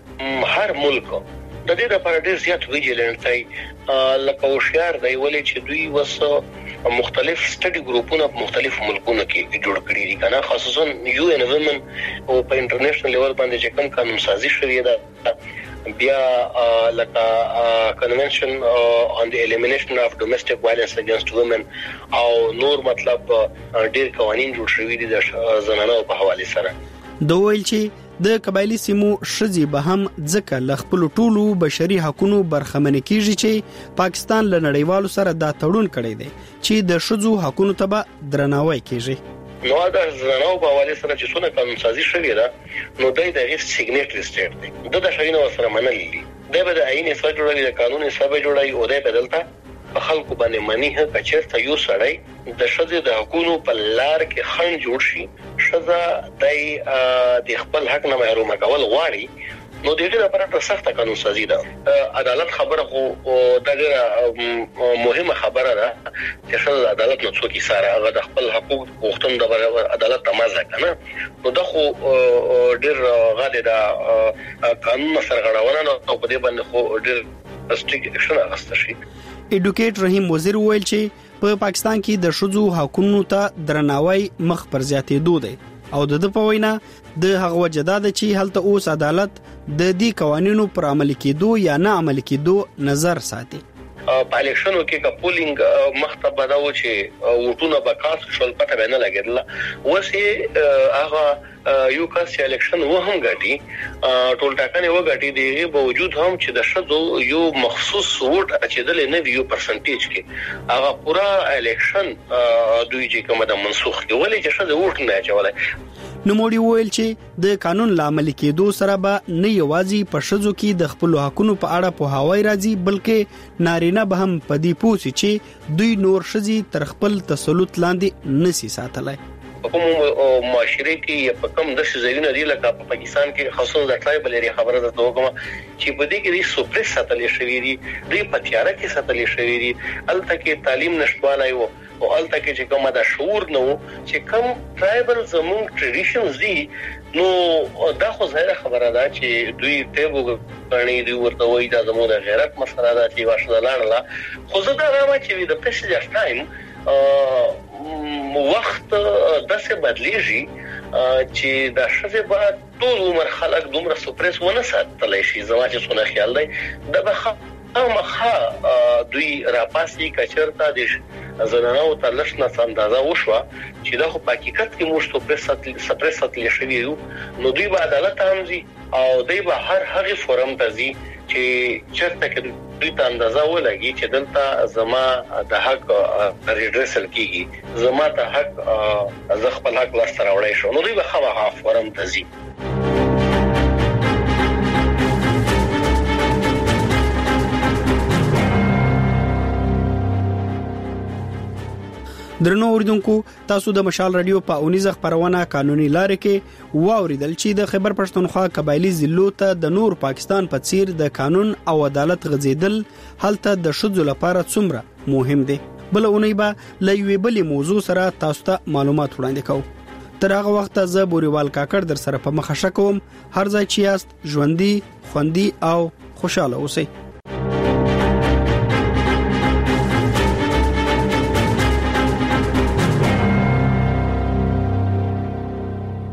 هر ملک د دې لپاره ډېر زیات ویجیلنت دی لکه هوښیار دی ولې چې دوی وس مختلف سټډي ګروپونه په مختلفو ملکونو کې جوړ کړي دي کنه خصوصا یو ان وومن او په انټرنیشنل لیول باندې چې کوم قانون سازي شوی ده بیا لکه کنونشن on the elimination of domestic violence against women او نور مطلب ډېر قوانين جوړ شوي دي د زنانو په حواله سره د ویل چې د قبایلی سیمو شذي به هم ځکه ل خپل ټولو بشري حقوقو برخمن کیږي چې پاکستان له نړیوالو سره دا تړون کړی دی چې د شذو حقوقو ته به درناوی کیږي نو دا زنانو په حواله سره چې څونه قانون سازي شوی ده نو دای د هیڅ سیګنیټری سټیټ دی د د شاینو سره منلي دی به د عین سره جوړوي د قانون سبا جوړوي او د بدلتا په خلکو باندې منی هه کچرته یو سړی د شذ د حقوقو په لار کې خن جوړ شي شذا دای د خپل حق نه محروم کول غواړي نو د دې لپاره سخت قانون سازي ده عدالت خبره خو دغه مهمه خبره ده چې شذ عدالت نه څوک سره هغه د خپل حقوق غوښتنه د عدالت تمازه کنه نو د خو ډیر غاده د قانون سرغړونه او په دې باندې خو ډیر سټریکټ اکشن اخیستل شي ایډوکیټ رحیم وزیر ویل چې په پاکستان کې د شذو حقوقو ته درناوی مخ پر زیاتېدو دی او د د پوینا د هغه وجداد چې هلته اوس عدالت د دې قوانینو پر عمل کېدو یا نه عمل کېدو نظر ساتي په الیکشنو کې کا پولینګ مخته بداو چې وټونه بکاس شول پته باندې لګیدل وسه هغه یو کاس الیکشن و هم غټي ټول ټاکنه و غټي دی باوجود هم چې د شذو یو مخصوص ووټ اچیدل نه ویو پرسنټیج کې هغه پورا الیکشن دوی چې کومه د منسوخ کې ولې چې شذو ووټ نه اچولای نو موړي ویل چې د قانون لامل کېدو سره به نه یوازې په شذو کې د خپل حقوقو په اړه په هواي راځي بلکې نارینه به هم پدی پوسی چې دوی نور شذي تر خپل تسلط لاندې نسی ساتلای په کوم معاشره کې په کوم د شزینو دی لکه په پاکستان کې خاصو د ټرایبل ایریا خبره ده توګه چې په دې کې د سوپریس ساتلې شوې دي د پتیاره کې ساتلې شوې دي الته کې تعلیم نشټوالای وو او الته کې چې کومه د شعور نو چې کوم ټرایبل زموږ ټریډیشنز دي نو دا خو ظاهره خبره ده چې دوی ته وګڼي دوی ورته وایي دا زموږ د غیرت مسله ده چې واشه لاړه خو زه دا وایم چې د پېښې د ټایم وخت داسې بدلیږي چې د شذ بعد ټول عمر خلک دومره سپریس ونه ساتلی شي زما چې څونه خیال دی د بخا مخه دوی راپاسي کچرتا د زنانو تلش نه اندازه وشو چې دا خو په حقیقت کې موږ سپریس سپریس ساتلی شوی نو دوی به عدالت همزي او دوی به هر هغه فورم ته ځي چې چرته کې دوی ته اندازه ولګي چې دلته زما د حق ریډرسل کیږي زما ته حق ز خپل حق لاس تر وړای شو نو دوی به خوا فورم ته ځي. درنو اوریدونکو تاسو د مشال رادیو په اونیزه خبرونه قانوني لارې کې واوریدل چې د خیبر پښتونخوا قبایلی ضلعو ته د نور پاکستان په څیر د قانون او عدالت غځیدل هلته د شذو لپاره څومره مهم دي. بل اونۍ به لوي بلې موضوع سره تاسو ته معلومات وړاندې کوم. تر هغه وخت زه بوريوال کاکړ در سره په مخه شکوم. هر ځای چې یاست ژوندۍ خوندي او خوشاله اوسئ.